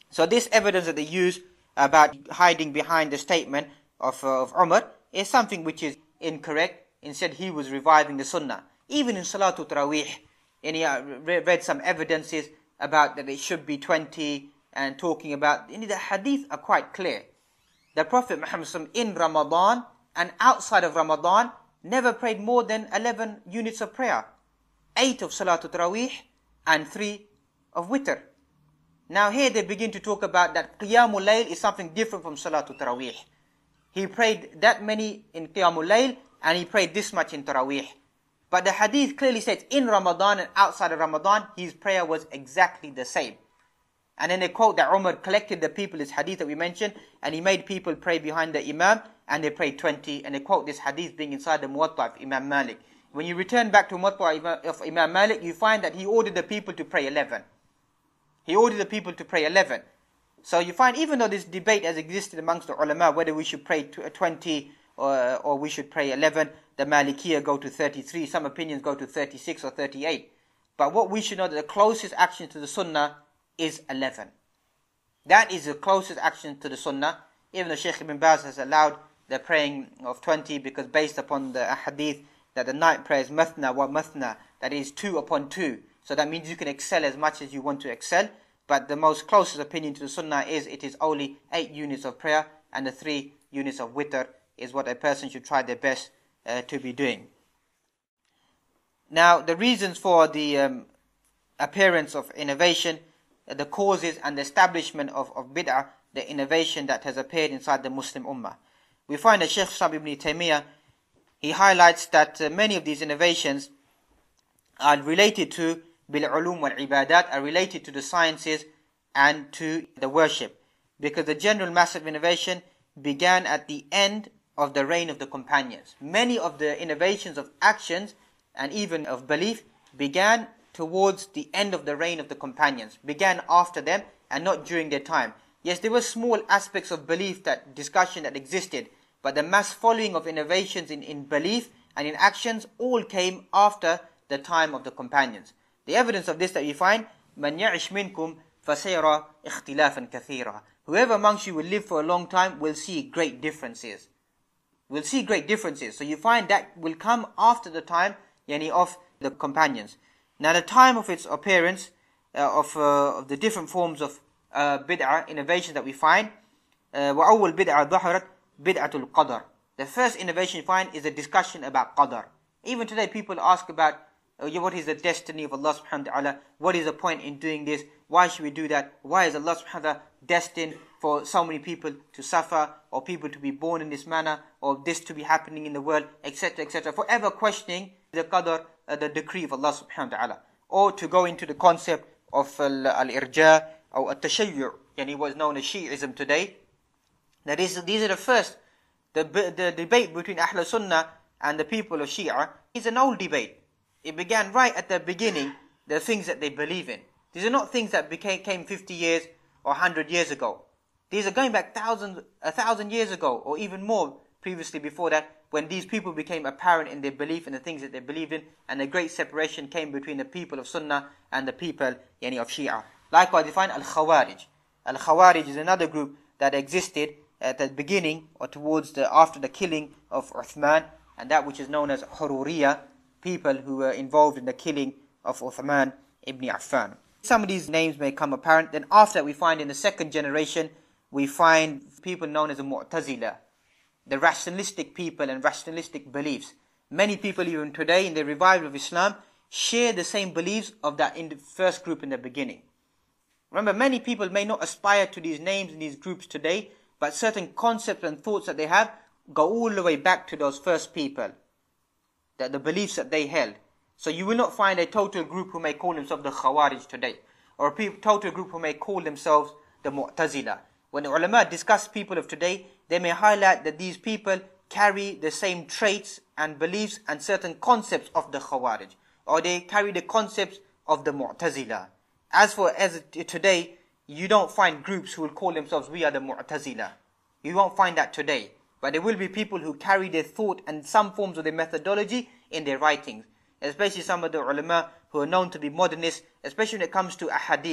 So this evidence that they use about hiding behind the statement of, uh, of Umar is something which is incorrect. Instead, he was reviving the Sunnah. Even in Salatul Taraweeh, and he uh, read some evidences about that it should be twenty, and talking about, you know, the hadith are quite clear. The Prophet Muhammad in Ramadan and outside of Ramadan never prayed more than eleven units of prayer. eight of Salatul Taraweeh and three of Witr. Now here they begin to talk about that Qiyamul Layl is something different from Salatul Taraweeh. He prayed that many in Qiyamul Layl and he prayed this much in Taraweeh. But the hadith clearly says in Ramadan and outside of Ramadan, his prayer was exactly the same. And then they quote that Umar collected the people, this hadith that we mentioned, and he made people pray behind the Imam, and they prayed twenty, and they quote this hadith being inside the Muwatta of Imam Malik. When you return back to Muwatta of Imam Malik, you find that he ordered the people to pray eleven. He ordered the people to pray eleven. So you find, even though this debate has existed amongst the ulama, whether we should pray twenty or, or we should pray eleven, the Malikiyah go to thirty-three, some opinions go to thirty-six or thirty-eight. But what we should know, that the closest action to the Sunnah is eleven. That is the closest action to the Sunnah. Even though Shaykh Ibn Baz has allowed the praying of twenty, because based upon the hadith that the night prayer is mathna wa mathna, that is two upon two. So that means you can excel as much as you want to excel. But the most closest opinion to the Sunnah is it is only eight units of prayer, and the three units of witr is what a person should try their best uh, to be doing. Now, the reasons for the um, appearance of innovation, uh, the causes and the establishment of, of bid'ah, the innovation that has appeared inside the Muslim Ummah. We find that Shaykh Islam Ibn Taymiyyah, he highlights that uh, many of these innovations are related to bil-ulum wal-ibadat, are related to the sciences and to the worship. Because the general massive innovation began at the end of the reign of the companions. Many of the innovations of actions and even of belief began towards the end of the reign of the companions, began after them and not during their time. Yes, there were small aspects of belief, that discussion that existed, but the mass following of innovations in, in belief and in actions all came after the time of the companions. The evidence of this that we find, مَنْ يَعِشْ مِنْكُمْ فَسَيْرَى اخْتِلَافًا كَثِيرًا. Whoever amongst you will live for a long time will see great differences. Will see great differences. So you find that will come after the time yani, of the companions. Now the time of its appearance, uh, of, uh, of the different forms of uh, bid'ah, innovation that we find, uh, وَأَوَّلْ بِدْعَةٌ ظَهَرَتْ بِدْعَةُ الْقَدَرِ. The first innovation you find is a discussion about qadar. Even today people ask about uh, what is the destiny of Allah subhanahu wa ta'ala, what is the point in doing this, why should we do that, why is Allah subhanahu wa ta'ala destined for so many people to suffer, or people to be born in this manner, or this to be happening in the world, etc, et cetera. Forever questioning the qadar, uh, the decree of Allah subhanahu wa ta'ala. Or to go into the concept of al-irja or al-tashayyu', yani what is known as Shi'ism today. That is, these are the first, the, the debate between Ahlul Sunnah and the people of Shia is an old debate. It began right at the beginning, the things that they believe in. These are not things that became came fifty years or one hundred years ago. These are going back thousands, a thousand years ago, or even more previously before that, when these people became apparent in their belief in the things that they believed in, and a great separation came between the people of Sunnah and the people yani, of Shia. Likewise, we find Al-Khawarij. Al-Khawarij is another group that existed at the beginning or towards the after the killing of Uthman, and that which is known as Hururiya, people who were involved in the killing of Uthman ibn Affan. Some of these names may come apparent. Then after that we find in the second generation, we find people known as the Mu'tazila, the rationalistic people and rationalistic beliefs. Many people even today in the revival of Islam share the same beliefs of that in the first group in the beginning. Remember, many people may not aspire to these names and these groups today, but certain concepts and thoughts that they have go all the way back to those first people, that the beliefs that they held. So you will not find a total group who may call themselves the Khawarij today, or a total group who may call themselves the Mu'tazila. When the ulama discuss people of today, they may highlight that these people carry the same traits and beliefs and certain concepts of the Khawarij, or they carry the concepts of the Mu'tazila. As for as today, you don't find groups who will call themselves, we are the Mu'tazila. You won't find that today. But there will be people who carry their thought and some forms of their methodology in their writings. Especially some of the ulama who are known to be modernists, especially when it comes to ahadith.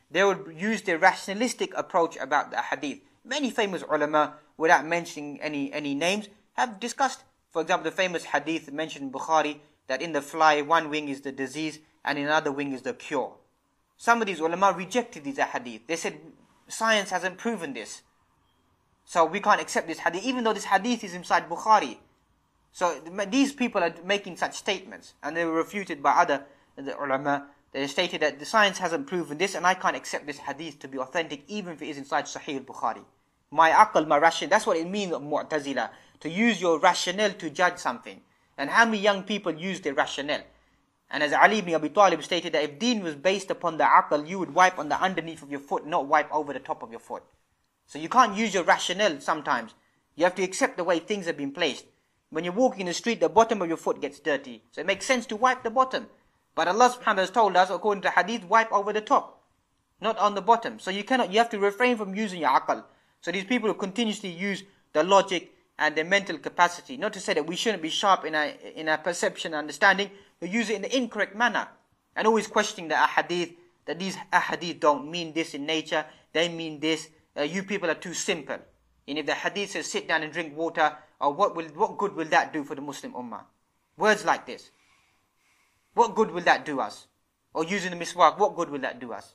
they would use their rationalistic approach about the hadith. Many famous ulama, without mentioning any, any names, have discussed, for example, the famous hadith mentioned in Bukhari, that in the fly, one wing is the disease and in another wing is the cure. Some of these ulama rejected these hadith. They said, science hasn't proven this, so we can't accept this hadith, even though this hadith is inside Bukhari. So these people are making such statements, and they were refuted by other the ulama. They stated that the science hasn't proven this, and I can't accept this hadith to be authentic, even if it is inside Sahih al-Bukhari. My aql, my rational, that's what it means of Mu'tazila, to use your rationale to judge something. And how many young people use their rationale? And as Ali ibn Abi Talib stated, that if deen was based upon the aql, you would wipe on the underneath of your foot, not wipe over the top of your foot. So you can't use your rationale sometimes. You have to accept the way things have been placed. When you're walking in the street, the bottom of your foot gets dirty. So it makes sense to wipe the bottom. But Allah subhanahu wa ta'ala has told us, according to hadith, wipe over the top, not on the bottom. So you cannot, you have to refrain from using your aql. So these people who continuously use the logic and their mental capacity, not to say that we shouldn't be sharp in our, in our perception and understanding, but use it in the incorrect manner. And always questioning the ahadith, that these ahadith don't mean this in nature, they mean this, uh, you people are too simple. And if the hadith says sit down and drink water, or what will what good will that do for the Muslim ummah? Words like this. What good will that do us? Or using the miswak, what good will that do us?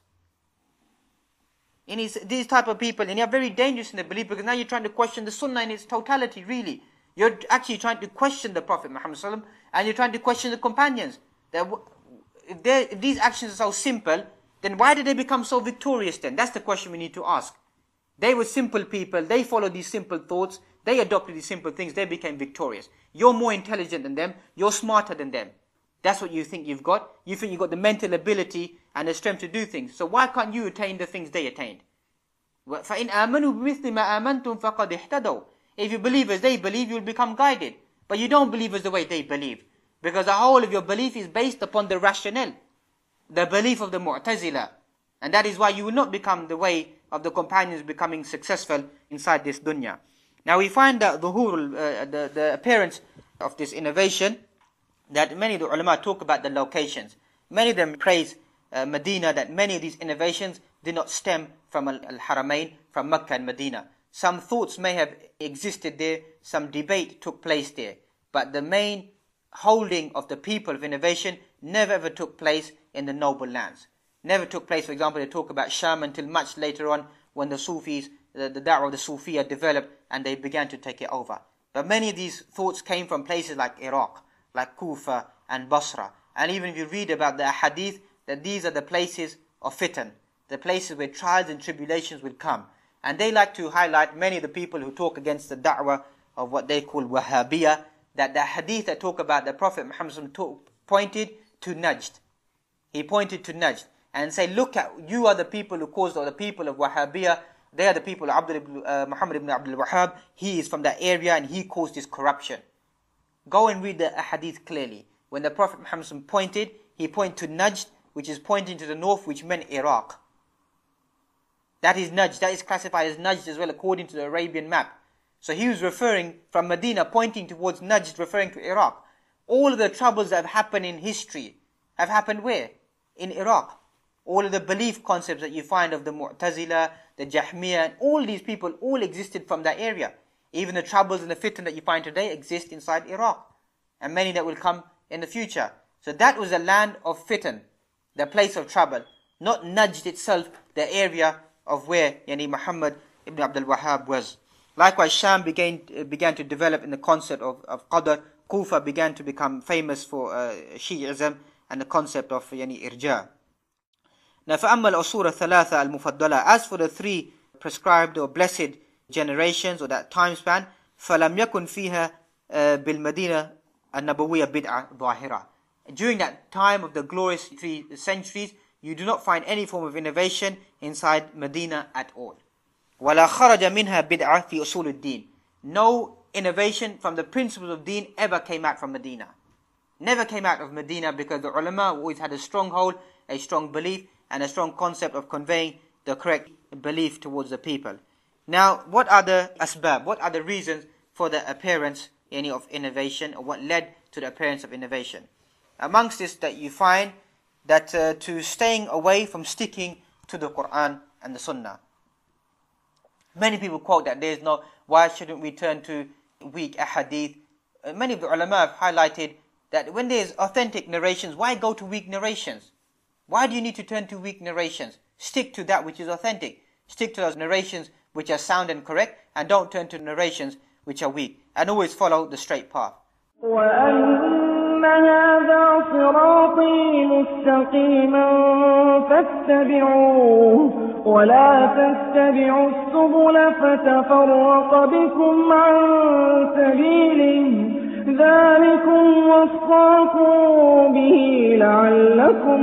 And it's these type of people, and they're very dangerous in their belief, because now you're trying to question the sunnah in its totality, really. You're actually trying to question the Prophet Muhammad sallallahu alaihi wasallam, and you're trying to question the companions. That if, if these actions are so simple, then why did they become so victorious then? That's the question we need to ask. They were simple people, they followed these simple thoughts, they adopted these simple things, they became victorious. You're more intelligent than them, you're smarter than them. That's what you think you've got. You think you've got the mental ability and the strength to do things. So why can't you attain the things they attained? فَإِنْ آمَنُوا بِمِثْلِ مَا آمَنْتُمْ فَقَدْ اهْتَدَوْا. If you believe as they believe, you'll become guided. But you don't believe as the way they believe. Because the whole of your belief is based upon the rationale, the belief of the Mu'tazila. And that is why you will not become the way of the companions becoming successful inside this dunya. Now we find that the, uh, the, the appearance of this innovation, that many of the ulama talk about the locations. Many of them praise uh, Medina, that many of these innovations did not stem from Al-Haramain, from Mecca and Medina. Some thoughts may have existed there, some debate took place there. But the main holding of the people of innovation never ever took place in the noble lands. Never took place, for example, they talk about Sham until much later on, when the Sufis, the, the da'wah of the Sufiya developed and they began to take it over. But many of these thoughts came from places like Iraq, like Kufa and Basra. And even if you read about the hadith, that these are the places of fitan, the places where trials and tribulations will come. And they like to highlight, many of the people who talk against the da'wah of what they call Wahhabiyah, that the hadith that talk about the Prophet Muhammad talk, pointed to Najd. He pointed to Najd and say, look at, you are the people who caused, or the people of Wahhabiyah, they are the people of Abdul, uh, Muhammad ibn Abdul Wahhab, he is from that area and he caused this corruption. Go and read the hadith clearly. When the Prophet Muhammad pointed, he pointed to Najd, which is pointing to the north, which meant Iraq. That is Najd, that is classified as Najd as well according to the Arabian map. So he was referring from Medina, pointing towards Najd, referring to Iraq. All of the troubles that have happened in history have happened where? In Iraq. All of the belief concepts that you find of the Mu'tazila, the Jahmiyyah, and all these people all existed from that area. Even the troubles and the fitan that you find today exist inside Iraq. And many that will come in the future. So that was a land of fitan, the place of trouble. Not Najd itself, the area of where Yani Muhammad ibn Abdul Wahhab was. Likewise, Sham began, uh, began to develop in the concept of, of Qadr. Kufa began to become famous for uh, Shi'ism and the concept of Yani Irja. Now, فَأَمَّا الْعُصُورَ الثَّلَاثَ الْمُفَضَّلَةِ, as for the three prescribed or blessed generations or that time span, فَلَمْ يَكُنْ فِيهَا بِالْمَدِينَةِ النَّبَوِيَّةِ بِدْعَةٌ ظَاهِرَةٌ. During that time of the glorious three centuries, you do not find any form of innovation inside Medina at all. وَلَا خَرَجَ مِنْهَا بِدْعَةٌ فِي أُصُولِ الدِّينِ. No innovation from the principles of deen ever came out from Medina. Never came out of Medina, because the ulama always had a stronghold, a strong belief, and a strong concept of conveying the correct belief towards the people. Now, what are the asbab? What are the reasons for the appearance any of innovation, or what led to the appearance of innovation? Amongst this, that you find that uh, to staying away from sticking to to the Quran and the Sunnah. Many people quote that there is no, why shouldn't we turn to weak ahadith? Uh, many of the ulama have highlighted that when there is authentic narrations, why go to weak narrations? Why do you need to turn to weak narrations? Stick to that which is authentic. Stick to those narrations which are sound and correct, and don't turn to narrations which are weak. And always follow the straight path. وَأَنَّ هَذَا صِرَاطِي مُسْتَقِيمًا فَاتَّبِعُوهُ وَلَا تَتَّبِعُوا السُّبُلَ فَتَفَرَّقَ بِكُمْ عَنْ سَبِيلِهِ ذَلِكُمْ وَصَّاكُمْ بِهِ لَعَلَّكُمْ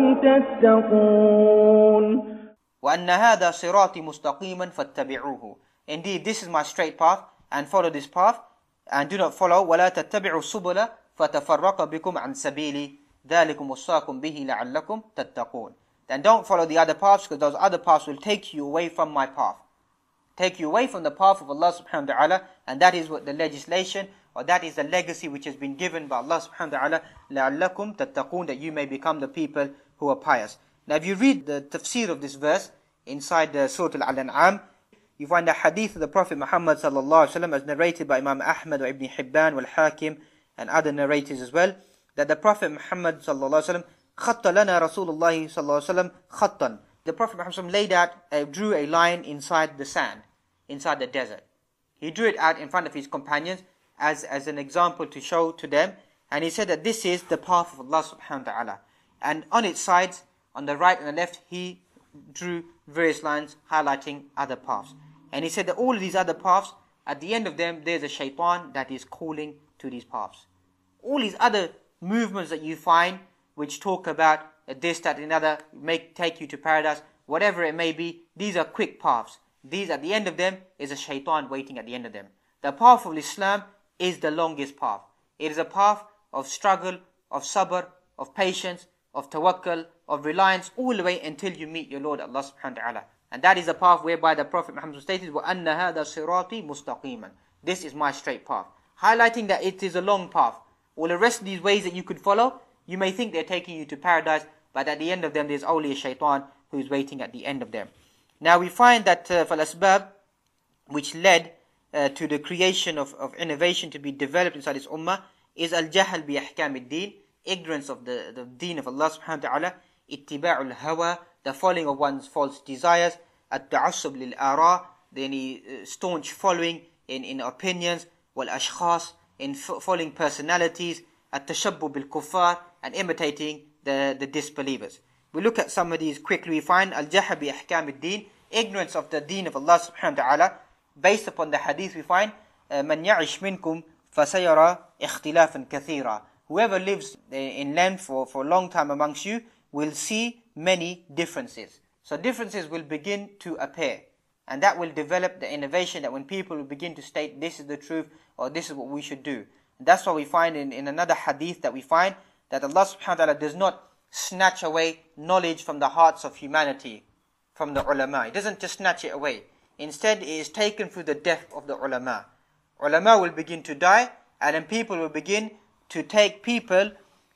تَتَّقُونَ وَأَنَّ هَذَا صِرَاطِي مُسْتَقِيمًا فَاتَّبِعُوهُ. Indeed, this is my straight path, and follow this path, and do not follow وَلَا تَتَّبِعُوا السُّبُلَ فَتَفَرَّقَ بِكُمْ عَنْ سَبِيلِهِ ذَلِكُمْ وَصَّاكُمْ بِهِ لَعَلَّكُمْ تَتَّقُونَ. Then don't follow the other paths, because those other paths will take you away from my path. Take you away from the path of Allah subhanahu wa ta'ala, and that is what the legislation, or that is the legacy which has been given by Allah subhanahu wa ta'ala, لَعَلَّكُمْ تَتَّقُونَ, that you may become the people who are pious. Now if you read the tafsir of this verse, inside the Surah Al-An'am, you find the hadith of the Prophet Muhammad sallallahu alaihi wasallam as narrated by Imam Ahmad or Ibn Hibban wal Hakim and other narrators as well, that the Prophet Muhammad sallallahu alaihi wasallam خَطَّ لَنَا رَسُولُ اللَّهِ صلى الله عليه وسلم خَطًّا. The Prophet Muhammad laid out, uh, drew a line inside the sand, inside the desert. He drew it out in front of his companions as, as an example to show to them, and he said that this is the path of Allah subhanahu wa ta'ala. And on its sides, on the right and the left, he drew various lines highlighting other paths. And he said that all of these other paths, at the end of them, there's a shaitan that is calling to these paths. All these other movements that you find, which talk about this, that, and another, make take you to paradise, whatever it may be, these are quick paths. These, at the end of them, is a shaitan waiting at the end of them. The path of Islam is the longest path. It is a path of struggle, of sabr, of patience, of tawakkul, of reliance, all the way until you meet your Lord Allah subhanahu wa ta'ala. And that is the path whereby the Prophet Muhammad stated, وَأَنَّ هَذَا صِرَاطِي مُسْتَقِيمًا. This is my straight path. Highlighting that it is a long path. All the rest of these ways that you could follow, you may think they're taking you to paradise, but at the end of them there's only a shaitan who is waiting at the end of them. Now we find that uh, فَالْأَسْبَابِ, which led uh, to the creation of, of innovation to be developed inside this ummah, is al-jahl bi ahkam ad-din, ignorance of the, the deen of Allah subhanahu wa ta'ala, ittiba'ul hawa, the following of one's false desires, at-ta'assub lil-ara, the any uh, staunch following in, in opinions, wal-ashkhas, in f- following personalities, at-tashabbu bil-kuffar, and imitating the, the disbelievers. We look at some of these quickly. We find al-jahl bi ahkam ad-din, ignorance of the deen of Allah subhanahu wa ta'ala. Based upon the hadith we find, man ya'ish minkum fasayara ikhtilafan kathira. Whoever lives in length for, for a long time amongst you will see many differences. So differences will begin to appear. And that will develop the innovation that when people will begin to state this is the truth or this is what we should do. And that's what we find in, in another hadith that we find, that Allah subhanahu wa ta'ala does not snatch away knowledge from the hearts of humanity, from the ulama. He doesn't just snatch it away. Instead, it is taken through the death of the ulama. Ulama will begin to die, and then people will begin to take people,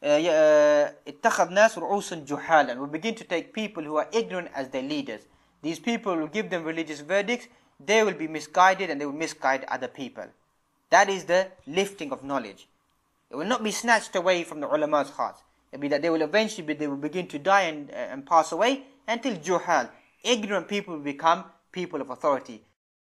اتخذ ناس رؤوسا جهالا, will begin to take people who are ignorant as their leaders. These people will give them religious verdicts, they will be misguided and they will misguide other people. That is the lifting of knowledge. It will not be snatched away from the ulama's hearts. It will be that they will eventually be, they will begin to die and, uh, and pass away until juhal, ignorant people will become people of authority.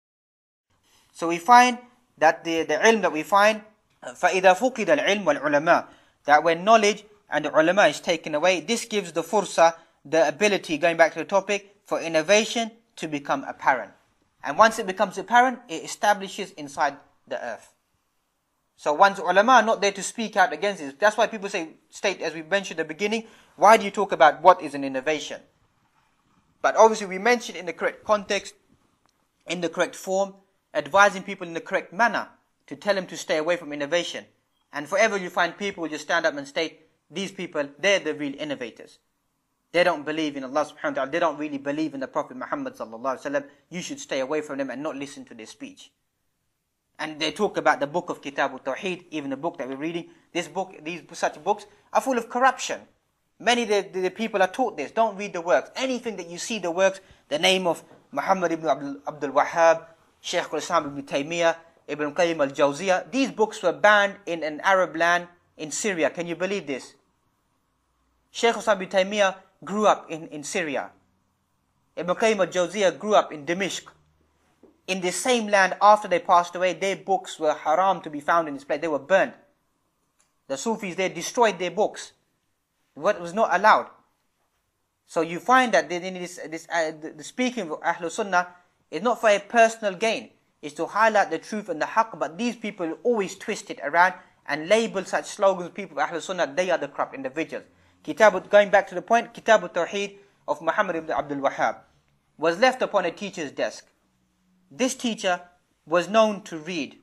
So we find that the, the ilm that we find, فَإِذَا فُقِدَ الْعِلْمُ وَالْعُلَمَاء, that when knowledge and the ulama is taken away, this gives the fursa, the ability, going back to the topic, for innovation to become apparent. And once it becomes apparent, it establishes inside the earth. So once ulama are not there to speak out against it, that's why people say, state as we mentioned at the beginning, why do you talk about what is an innovation? But obviously we mentioned in the correct context, in the correct form, advising people in the correct manner to tell them to stay away from innovation. And forever you find people who just stand up and state, these people, they're the real innovators. They don't believe in Allah subhanahu wa ta'ala. They don't really believe in the Prophet Muhammad sallallahu alaihi wasallam. You should stay away from them and not listen to their speech. And they talk about the book of Kitab al-Tawheed, even the book that we're reading. This book, these such books are full of corruption. Many of the, the people are taught this. Don't read the works. Anything that you see the works, The name of Muhammad ibn Abdul, Abdul Wahhab, Shaykh al-Islam ibn Taymiyyah, Ibn Qayyim al-Jawziyah, these books were banned in an Arab land in Syria. Can you believe this? Shaykh al-Islam ibn Taymiyyah grew up in, in Syria. Ibn Qayyim al-Jawziyah grew up in Dimishq. In the same land, after they passed away, their books were haram to be found in this place. They were burned. The Sufis, they destroyed their books. What was not allowed. So you find that this, this, uh, the, the speaking of Ahlul Sunnah is not for a personal gain. It's to highlight the truth and the haqq, but these people always twist it around and label such slogans, people of Ahlul Sunnah, they are the corrupt individuals. Kitab, going back to the point, Kitab al-Tawheed of Muhammad ibn Abdul Wahhab was left upon a teacher's desk. This teacher was known to read,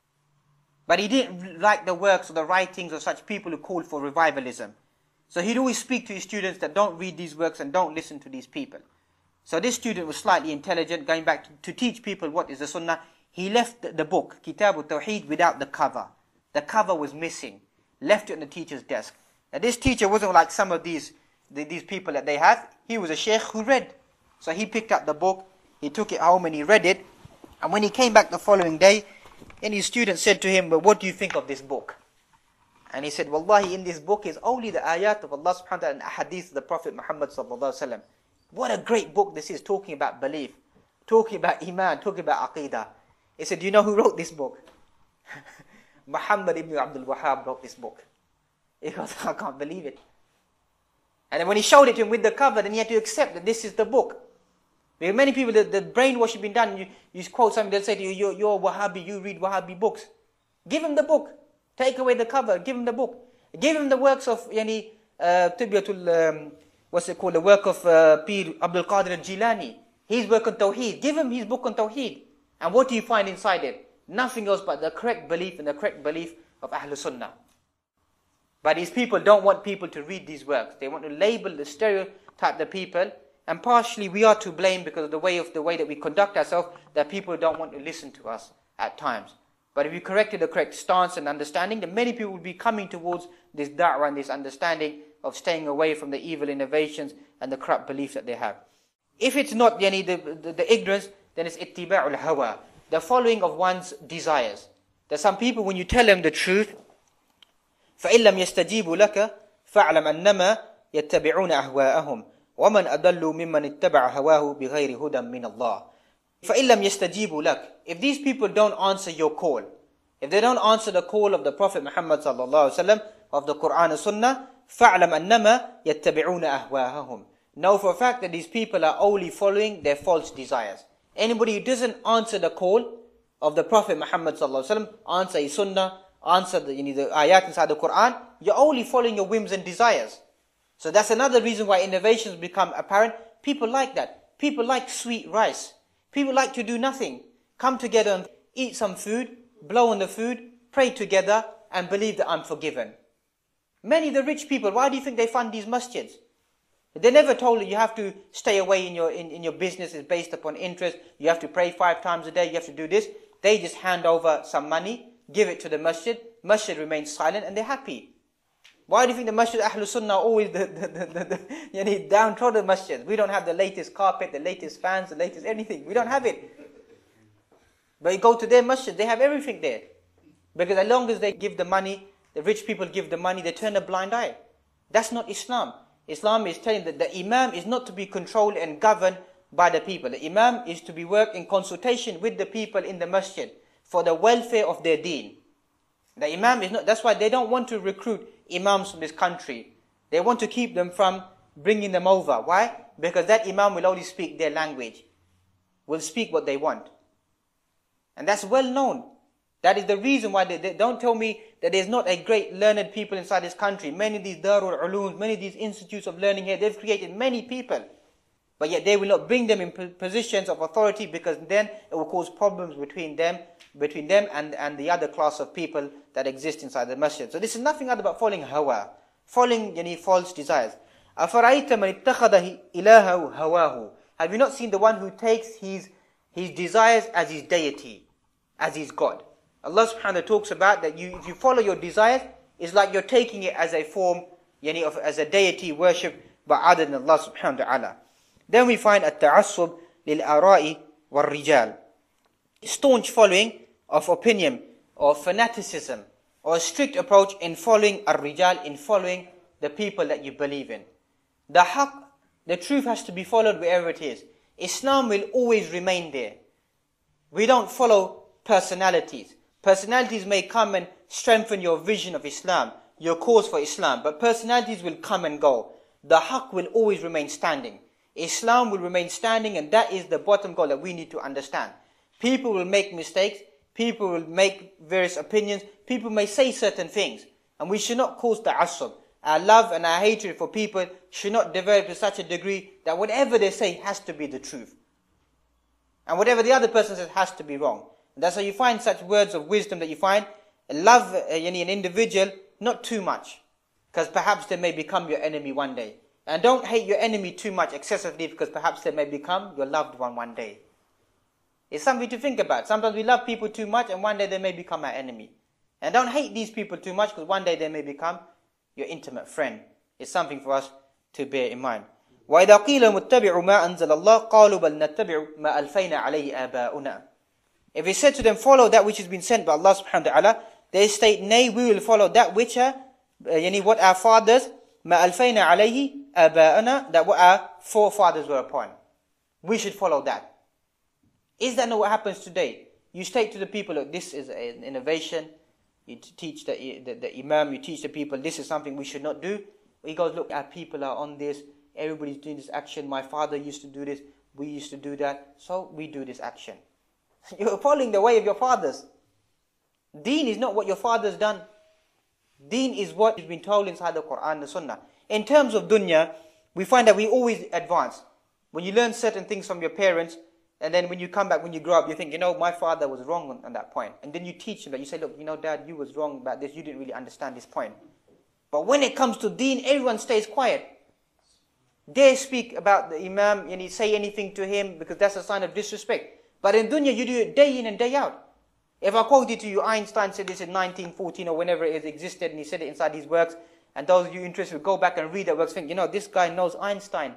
but he didn't like the works or the writings of such people who called for revivalism. So he'd always speak to his students that don't read these works and don't listen to these people. So this student was slightly intelligent, going back to, to teach people what is the Sunnah. He left the, the book, Kitab al-Tawheed, without the cover. The cover was missing. Left it on the teacher's desk. Now this teacher wasn't like some of these, the, these people that they have. He was a sheikh who read. So he picked up the book, he took it home and he read it. And when he came back the following day, then his student said to him, "But what do you think of this book?" And he said, "Wallahi, in this book is only the ayat of Allah subhanahu wa ta'ala and ahadith of the Prophet Muhammad sallallahu alaihi wasallam. What a great book this is, talking about belief, talking about iman, talking about aqidah." He said, "Do you know who wrote this book?" Muhammad ibn Abdul Wahhab wrote this book. He goes, "I can't believe it." And then when he showed it to him with the cover, then he had to accept that this is the book. Because many people, the, the brainwash has been done. You, you quote something, they'll say to you, you're, you're Wahhabi, you read Wahhabi books. Give him the book. Take away the cover, give him the book. Give him the works of, yani, uh, Tibyatul, um, what's it called, the work of uh, Pir Abdul Qadir al-Jilani. His work on Tawheed. Give him his book on Tawheed. And what do you find inside it? Nothing else but the correct belief and the correct belief of Ahlul Sunnah. But these people don't want people to read these works. They want to label, the stereotype the people. And partially we are to blame because of the way of the way that we conduct ourselves, that people don't want to listen to us at times. But if we corrected the correct stance and understanding, then many people will be coming towards this da'wah and this understanding of staying away from the evil innovations and the corrupt beliefs that they have. If it's not yani, the, the, the ignorance, then it's ittiba'ul hawa, the following of one's desires. There's some people, when you tell them the truth, فَإِن لَمْ يَسْتَجِيبُوا لَكَ فَاعْلَمْ أَنَّمَا يَتَّبِعُونَ أَهْوَاءَهُمْ وَمَنْ أَضَلُّ مِمَّنِ اتَّبَعَ هَوَاهُ بِغَيْرِ هُدًى مِنَ اللَّهِ. فَإِن لَمْ يَسْتَجِيبُوا لَكَ. If these people don't answer your call, if they don't answer the call of the Prophet Muhammad sallallahu alaihi wasallam, of the Quran and Sunnah, فَاعْلَمْ أَنَّمَا يَتَّبِعُونَ أَهْوَاءَهُمْ. Know for a fact that these people are only following their false desires. Anybody who doesn't answer the call of the Prophet Muhammad sallallahu alaihi wasallam, answer his Sunnah, answer the, you know, the ayat inside the Quran, you're only following your whims and desires. So that's another reason why innovations become apparent. People like that. People like sweet rice. People like to do nothing. Come together and eat some food, blow on the food, pray together, and believe that I'm forgiven. Many of the rich people, why do you think they fund these masjids? They never told you you have to stay away in your in, in your business is based upon interest. You have to pray five times a day. You have to do this. They just hand over some money, give it to the masjid. Masjid remains silent and they're happy. Why do you think the masjid Ahlul Sunnah are always the, the, the, the, the you know, downtrodden masjids? We don't have the latest carpet, the latest fans, the latest anything. We don't have it. But you go to their masjid, they have everything there. Because as long as they give the money, the rich people give the money, they turn a blind eye. That's not Islam. Islam is telling that the Imam is not to be controlled and governed by the people. The Imam is to be worked in consultation with the people in the masjid for the welfare of their deen. The Imam is not, that's why they don't want to recruit Imams from this country. They want to keep them from bringing them over. Why? Because that Imam will only speak their language, will speak what they want. And that's well known. That is the reason why they, they don't tell me that there's not a great learned people inside this country. Many of these Darul Ulum, many of these institutes of learning here, they've created many people. But yet they will not bring them in positions of authority because then it will cause problems between them, between them and, and the other class of people that exist inside the masjid. So this is nothing other but following hawa, following yani, false desires. أَفَرَأَيْتَ مَنِ اتَّخَذَ إِلَهَهُ هَوَاهُ. Have you not seen the one who takes his, his desires as his deity, as his God? Allah subhanahu wa ta'ala talks about that you, if you follow your desires, it's like you're taking it as a form, yani of, as a deity worship, but other than Allah subhanahu wa ta'ala. Then we find at-ta'assub lil-ara'i wal-rijal, staunch following of opinion or fanaticism, or a strict approach in following ar-rijal, in following the people that you believe in. The haqq, the truth has to be followed wherever it is. Islam will always remain there. We don't follow personalities. Personalities may come and strengthen your vision of Islam, your cause for Islam, but personalities will come and go. The haqq will always remain standing. Islam will remain standing, and that is the bottom goal that we need to understand. People will make mistakes, people will make various opinions, people may say certain things, and we should not cause ta'assub. Our love and our hatred for people should not develop to such a degree that whatever they say has to be the truth. And whatever the other person says has to be wrong. And that's how you find such words of wisdom that you find. Love uh, an individual, not too much, because perhaps they may become your enemy one day. And don't hate your enemy too much excessively, because perhaps they may become your loved one one day. It's something to think about. Sometimes we love people too much and one day they may become our enemy. And don't hate these people too much, because one day they may become your intimate friend. It's something for us to bear in mind. وَإِذَا قِيلَ مُتَّبِعُ مَا أَنزَلَ اللَّهِ قَالُوا بَلْ نَتَّبِعُ مَا أَلْفَيْنَا عَلَيْهِ آبَاؤُنَا. If it said to them, follow that which has been sent by Allah subhanahu wa ta'ala, they state, nay, we will follow that which are, uh, yani what our fathers, مَا أَلْفَيْنَا عَلَيْهِ آبَاؤُنَا, that what our forefathers were upon. We should follow that. Is that not what happens today? You state to the people, look, this is an innovation. You teach the, the, the imam, you teach the people, this is something we should not do. He goes, look, our people are on this. Everybody's doing this action. My father used to do this. We used to do that. So we do this action. You're following the way of your fathers. Deen is not what your father's done. Deen is what has been told inside the Quran and the Sunnah. In terms of dunya, we find that we always advance. When you learn certain things from your parents, and then when you come back, when you grow up, you think, you know, my father was wrong on, on that point. And then you teach him that. You say, look, you know, Dad, you was wrong about this. You didn't really understand this point. But when it comes to deen, everyone stays quiet. They speak about the imam and you say anything to him because that's a sign of disrespect. But in dunya, you do it day in and day out. If I quoted to you, Einstein said this in nineteen fourteen or whenever it existed, and he said it inside his works, and those of you interested would go back and read that works, think, you know, this guy knows Einstein.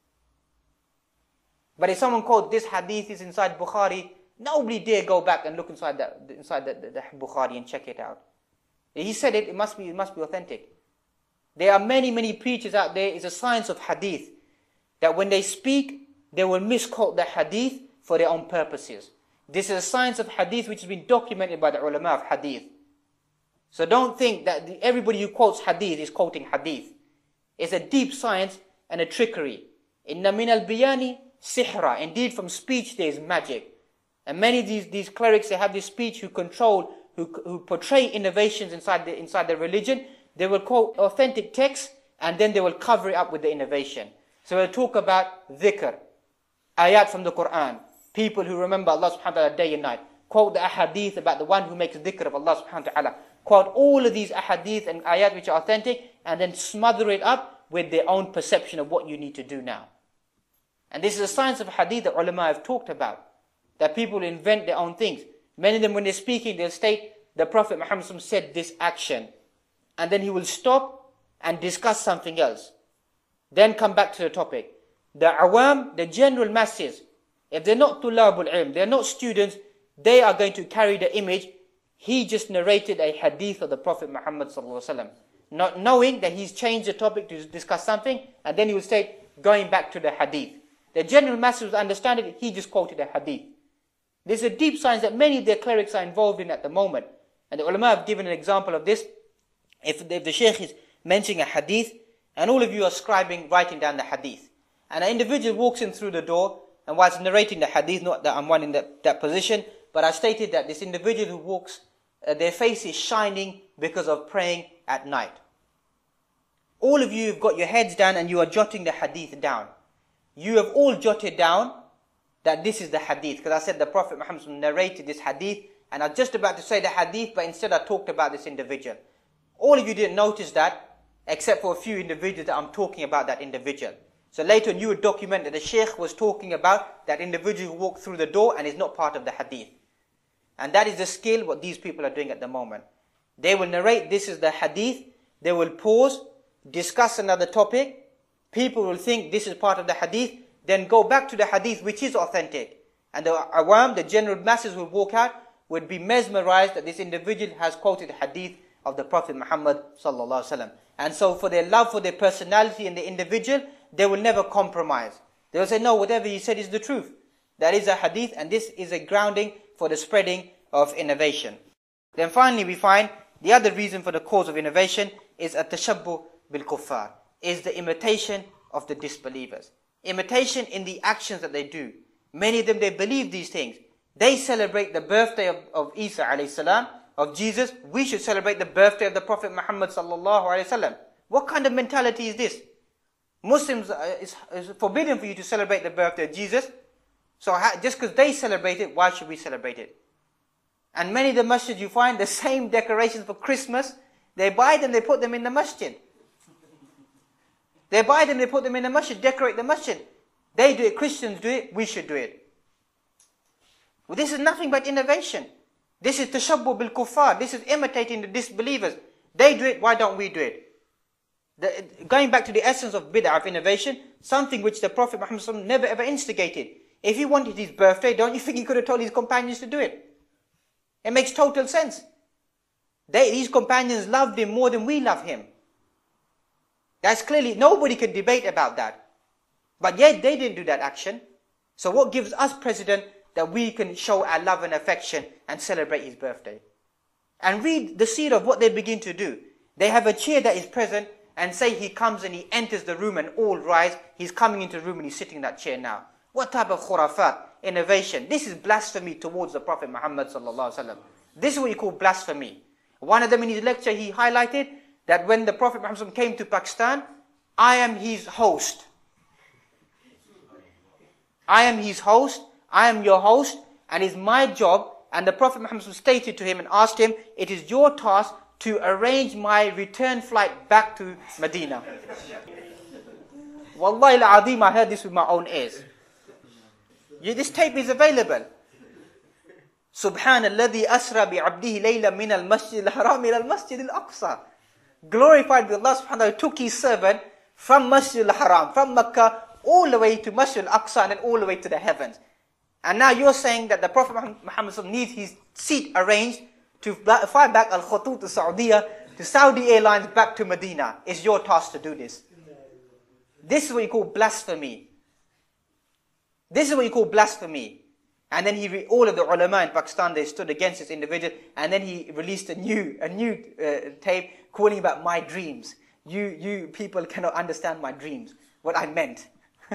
But if someone quotes this hadith is inside Bukhari, nobody dare go back and look inside that inside the, the, the Bukhari and check it out. He said it, it must be it must be authentic. There are many, many preachers out there. It's a science of hadith that when they speak, they will misquote the hadith for their own purposes. This is a science of hadith which has been documented by the ulama of hadith. So don't think that the, everybody who quotes hadith is quoting hadith. It's a deep science and a trickery. Inna min al-biyani sihra. Indeed, from speech there is magic. And many of these, these clerics, they have this speech who control, who, who portray innovations inside the, inside the religion. They will quote authentic texts and then they will cover it up with the innovation. So we'll talk about dhikr, ayat from the Quran, people who remember Allah subhanahu wa ta'ala day and night. Quote the ahadith about the one who makes dhikr of Allah subhanahu wa ta'ala. Quote all of these ahadith and ayat which are authentic and then smother it up with their own perception of what you need to do now. And this is a science of hadith that ulama have talked about. That people invent their own things. Many of them when they're speaking, they'll state, the Prophet Muhammad said this action. And then he will stop and discuss something else. Then come back to the topic. The awam, the general masses, if they're not tulabul ilm, they're not students, they are going to carry the image. He just narrated a hadith of the Prophet Muhammad sallallahu alaihi wasallam, not knowing that he's changed the topic to discuss something, and then he will state, going back to the hadith. The general masses will understand it, he just quoted a hadith. There's a deep science that many of their clerics are involved in at the moment. And the ulama have given an example of this. If the, if the sheikh is mentioning a hadith, and all of you are scribing, writing down the hadith, and an individual walks in through the door, and whilst narrating the hadith, not that I'm one in that, that position, but I stated that this individual who walks, uh, their face is shining because of praying at night. All of you have got your heads down and you are jotting the hadith down. You have all jotted down that this is the hadith, because I said the Prophet Muhammad narrated this hadith, and I was just about to say the hadith, but instead I talked about this individual. All of you didn't notice that, except for a few individuals that I'm talking about that individual. So later on you would document that the sheikh was talking about that individual who walked through the door and is not part of the hadith. And that is the skill what these people are doing at the moment. They will narrate this is the hadith, they will pause, discuss another topic, people will think this is part of the hadith, then go back to the hadith which is authentic. And the awam, the general masses will walk out, would be mesmerized that this individual has quoted hadith of the Prophet Muhammad sallallahu alaihi wasallam. And so for their love for their personality and the individual, they will never compromise. They will say, no, whatever he said is the truth. That is a hadith, and this is a grounding for the spreading of innovation. Then finally we find the other reason for the cause of innovation is at-tashabbuh bil-kuffar, is the imitation of the disbelievers. Imitation in the actions that they do. Many of them, they believe these things. They celebrate the birthday of, of Isa alayhi salam, of Jesus. We should celebrate the birthday of the Prophet Muhammad sallallahu alayhi wasallam. What kind of mentality is this? Muslims, uh, is, is forbidden for you to celebrate the birthday of Jesus. So ha, just because they celebrate it, why should we celebrate it? And many of the masjids you find the same decorations for Christmas. They buy them, they put them in the masjid. They buy them, they put them in the masjid, decorate the masjid. They do it, Christians do it, we should do it. Well, this is nothing but innovation. This is tashabbuh bil kuffar. This is imitating the disbelievers. They do it, why don't we do it? The, going back to the essence of bid'ah, of innovation, something which the Prophet Muhammad never ever instigated. If he wanted his birthday, don't you think he could have told his companions to do it? It makes total sense. They, these companions loved him more than we love him. That's clearly, nobody can debate about that. But yet they didn't do that action. So what gives us precedent that we can show our love and affection and celebrate his birthday? And read the seed of what they begin to do. They have a chair that is present and say he comes and he enters the room and all rise. He's coming into the room and he's sitting in that chair now. What type of khurafat, innovation? This is blasphemy towards the Prophet Muhammad sallallahu alaihi wasallam. This is what you call blasphemy. One of them in his lecture, he highlighted that when the Prophet Muhammad came to Pakistan, I am his host. I am his host, I am your host, and it's my job. And the Prophet Muhammad stated to him and asked him, it is your task to arrange my return flight back to Medina. Wallahi al-Azim, I heard this with my own ears. Yeah, this tape is available. Subhanalladhi asra bi'abdihi layla min al-masjid al-haram ila al-masjid al-aqsa. Glorified be Allah subhanahu wa ta'ala, took his servant from Masjid al-Haram, from Mecca, all the way to Masjid al-Aqsa and then all the way to the heavens. And now you're saying that the Prophet Muhammad needs his seat arranged to fly back al-Khutut to Saudi, to Saudi Airlines back to Medina. It's your task to do this. This is what you call blasphemy. This is what you call blasphemy. And then he, re all of the ulama in Pakistan, they stood against this individual, and then he released a new, a new uh, tape calling about my dreams. You, you people cannot understand my dreams, what I meant.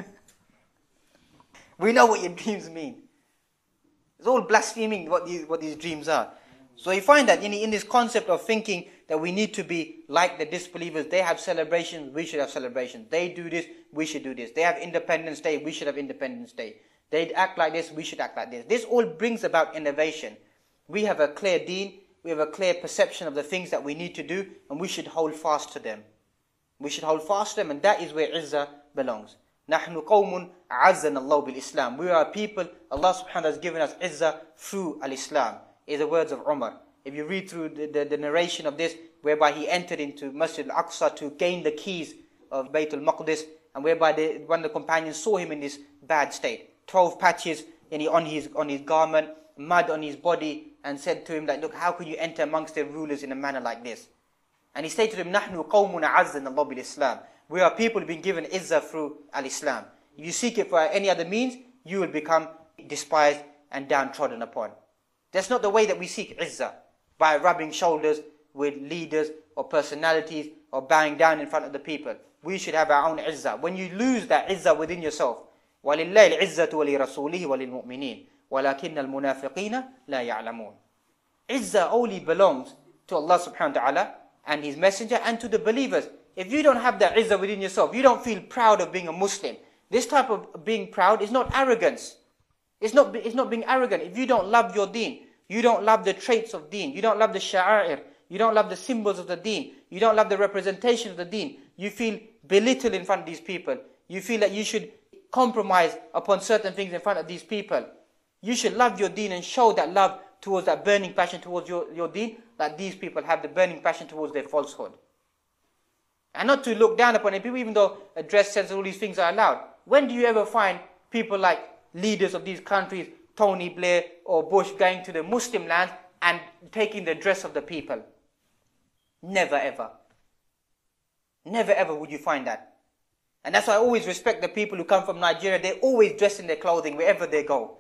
We know what your dreams mean. It's all blaspheming what these, what these dreams are. So you find that in, in this concept of thinking that we need to be like the disbelievers, they have celebrations, we should have celebrations. They do this, we should do this. They have Independence Day, we should have Independence Day. They act like this, we should act like this. This all brings about innovation. We have a clear deen, we have a clear perception of the things that we need to do, and we should hold fast to them. We should hold fast to them, and that is where Izzah belongs. نَحْنُ قَوْمٌ عَزَّنَ اللَّهُ بِالْإِسْلَامِ. We are a people, Allah subhanahu wa ta'ala has given us Izzah through al-Islam. Is the words of Umar. If you read through the, the, the narration of this, whereby he entered into Masjid al-Aqsa to gain the keys of Bayt al-Maqdis, and whereby the, one of the companions saw him in this bad state. Twelve patches and he, on, his, on his garment, mud on his body, and said to him, like, look, how could you enter amongst the rulers in a manner like this? And he stated to him, نَحْنُ قَوْمٌ عَزَّنَ اللَّهُ بِالْإِسْلَامِ. We are people who have been given Izzah through al-Islam. If you seek it for any other means, you will become despised and downtrodden upon. That's not the way that we seek Izzah, by rubbing shoulders with leaders or personalities or bowing down in front of the people. We should have our own Izzah. When you lose that Izzah within yourself, وَلِلَّهِ الْعِزَّةُ وَلِرَسُولِهِ وَلِلْمُؤْمِنِينَ وَلَكِنَّ الْمُنَافِقِينَ لَا يَعْلَمُونَ. Izzah only belongs to Allah subhanahu wa ta'ala and His Messenger and to the believers. If you don't have that Izzah within yourself, you don't feel proud of being a Muslim. This type of being proud is not arrogance. It's not, it's not being arrogant. If you don't love your deen, you don't love the traits of deen, you don't love the sha'air, you don't love the symbols of the deen, you don't love the representation of the deen, you feel belittled in front of these people, you feel that you should compromise upon certain things in front of these people. You should love your deen and show that love towards that burning passion towards your, your deen, that these people have the burning passion towards their falsehood. And not to look down upon it, people, even though a dress sense and all these things are allowed. When do you ever find people like leaders of these countries, Tony Blair or Bush, going to the Muslim lands and taking the dress of the people? Never ever. Never ever would you find that. And that's why I always respect the people who come from Nigeria. They always dress in their clothing wherever they go.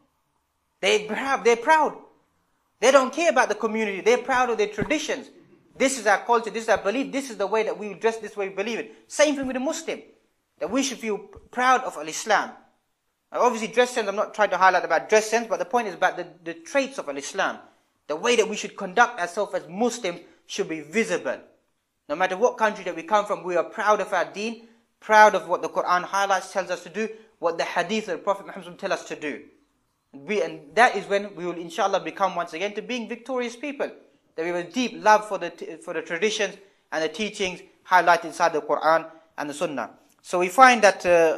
They, they're proud. They don't care about the community. They're proud of their traditions. This is our culture, this is our belief, this is the way that we dress, this way we believe it. Same thing with the Muslim. That we should feel proud of Al-Islam. Now, obviously dress sense, I'm not trying to highlight about dress sense, but the point is about the, the traits of Al-Islam. The way that we should conduct ourselves as Muslims should be visible. No matter what country that we come from, we are proud of our deen, proud of what the Quran highlights, tells us to do, what the hadith of the Prophet Muhammad tell us to do. We, and that is when we will inshallah become once again to being victorious people. That we have a deep love for the for the traditions and the teachings highlighted inside the Quran and the Sunnah. So we find that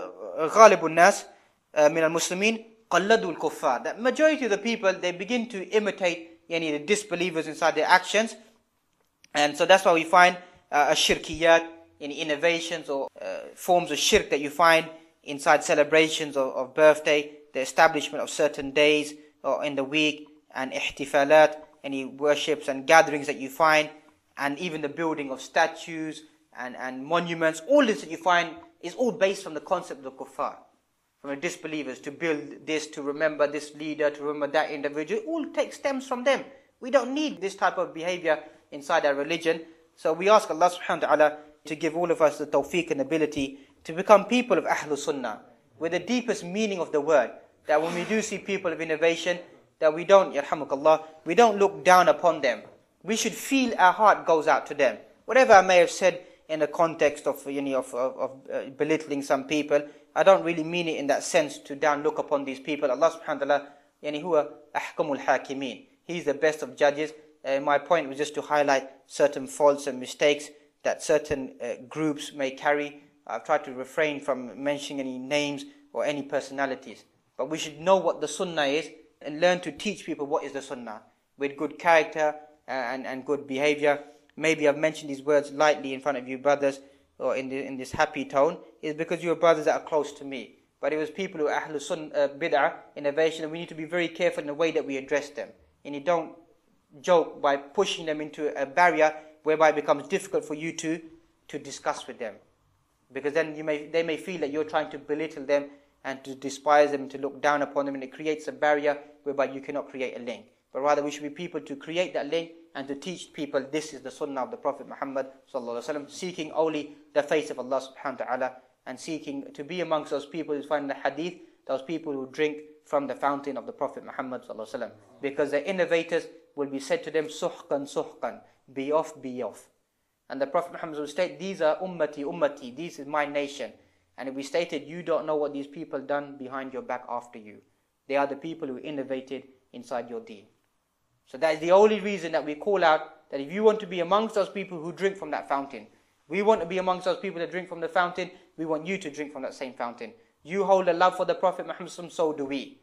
غالب الناس من المسلمين قلدوا الكفار. That majority of the people, they begin to imitate yani, the disbelievers inside their actions. And so that's why we find uh, a shirkiyat, in innovations or uh, forms of shirk that you find inside celebrations of, of birthday, the establishment of certain days or in the week, and ihtifalat, any worships and gatherings that you find, and even the building of statues and, and monuments, all this that you find is all based from the concept of the kuffar, from the disbelievers, to build this, to remember this leader, to remember that individual. It all takes stems from them. We don't need this type of behavior inside our religion. So we ask Allah subhanahu wa ta'ala to give all of us the tawfiq and ability to become people of Ahlul Sunnah, with the deepest meaning of the word, that when we do see people of innovation, that we don't, yarhamukallah, we don't look down upon them. We should feel our heart goes out to them. Whatever I may have said in the context of, you know, of, of, of uh, belittling some people, I don't really mean it in that sense to down look upon these people. Allah subhanahu wa ta'ala, yani huwa ahkamul hakimin. He's the best of judges. Uh, my point was just to highlight certain faults and mistakes that certain uh, groups may carry. I've tried to refrain from mentioning any names or any personalities. But we should know what the sunnah is, and learn to teach people what is the sunnah, with good character and, and good behavior. Maybe I've mentioned these words lightly in front of you brothers, or in, the, in this happy tone, is because you're brothers that are close to me. But it was people who are Ahlul Sunnah, uh, Bid'ah, innovation, and we need to be very careful in the way that we address them. And you don't joke by pushing them into a barrier whereby it becomes difficult for you to, to discuss with them. Because then you may, they may feel that you're trying to belittle them and to despise them, to look down upon them, and it creates a barrier whereby you cannot create a link. But rather we should be people to create that link and to teach people this is the sunnah of the Prophet Muhammad sallallahu alaihi wasallam, seeking only the face of Allah subhanahu wa ta'ala, and seeking to be amongst those people who find the hadith, those people who drink from the fountain of the Prophet Muhammad sallallahu alaihi wasallam. Because the innovators will be said to them, suhqan suhqan, be off, be off. And the Prophet Muhammad will state, these are ummati, ummati, this is my nation. And we stated, you don't know what these people done behind your back after you. They are the people who innovated inside your deen. So that is the only reason that we call out that if you want to be amongst those people who drink from that fountain, we want to be amongst those people that drink from the fountain, we want you to drink from that same fountain. You hold a love for the Prophet Muhammad, so do we.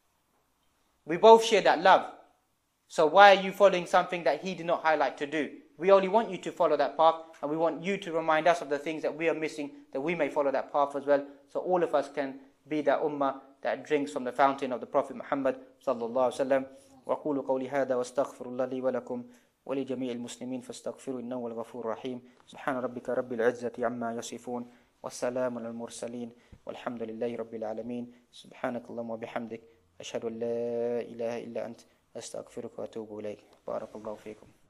We both share that love. So why are you following something that he did not highlight to do? We only want you to follow that path, and we want you to remind us of the things that we are missing, that we may follow that path as well, so all of us can be that ummah that drinks from the fountain of the Prophet Muhammad sallallahu alaihi wasallam. وأقول قولي هذا واستغفر الله لي ولكم ولجميع المسلمين فاستغفروا إنه هو الغفور الرحيم. سبحان ربك رب العزة عما يصفون والسلام على المرسلين والحمد لله رب العالمين. سبحانك اللهم وبحمدك أشهد أن لا إله إلا أنت أستغفرك وأتوب إليك. بارك الله فيكم.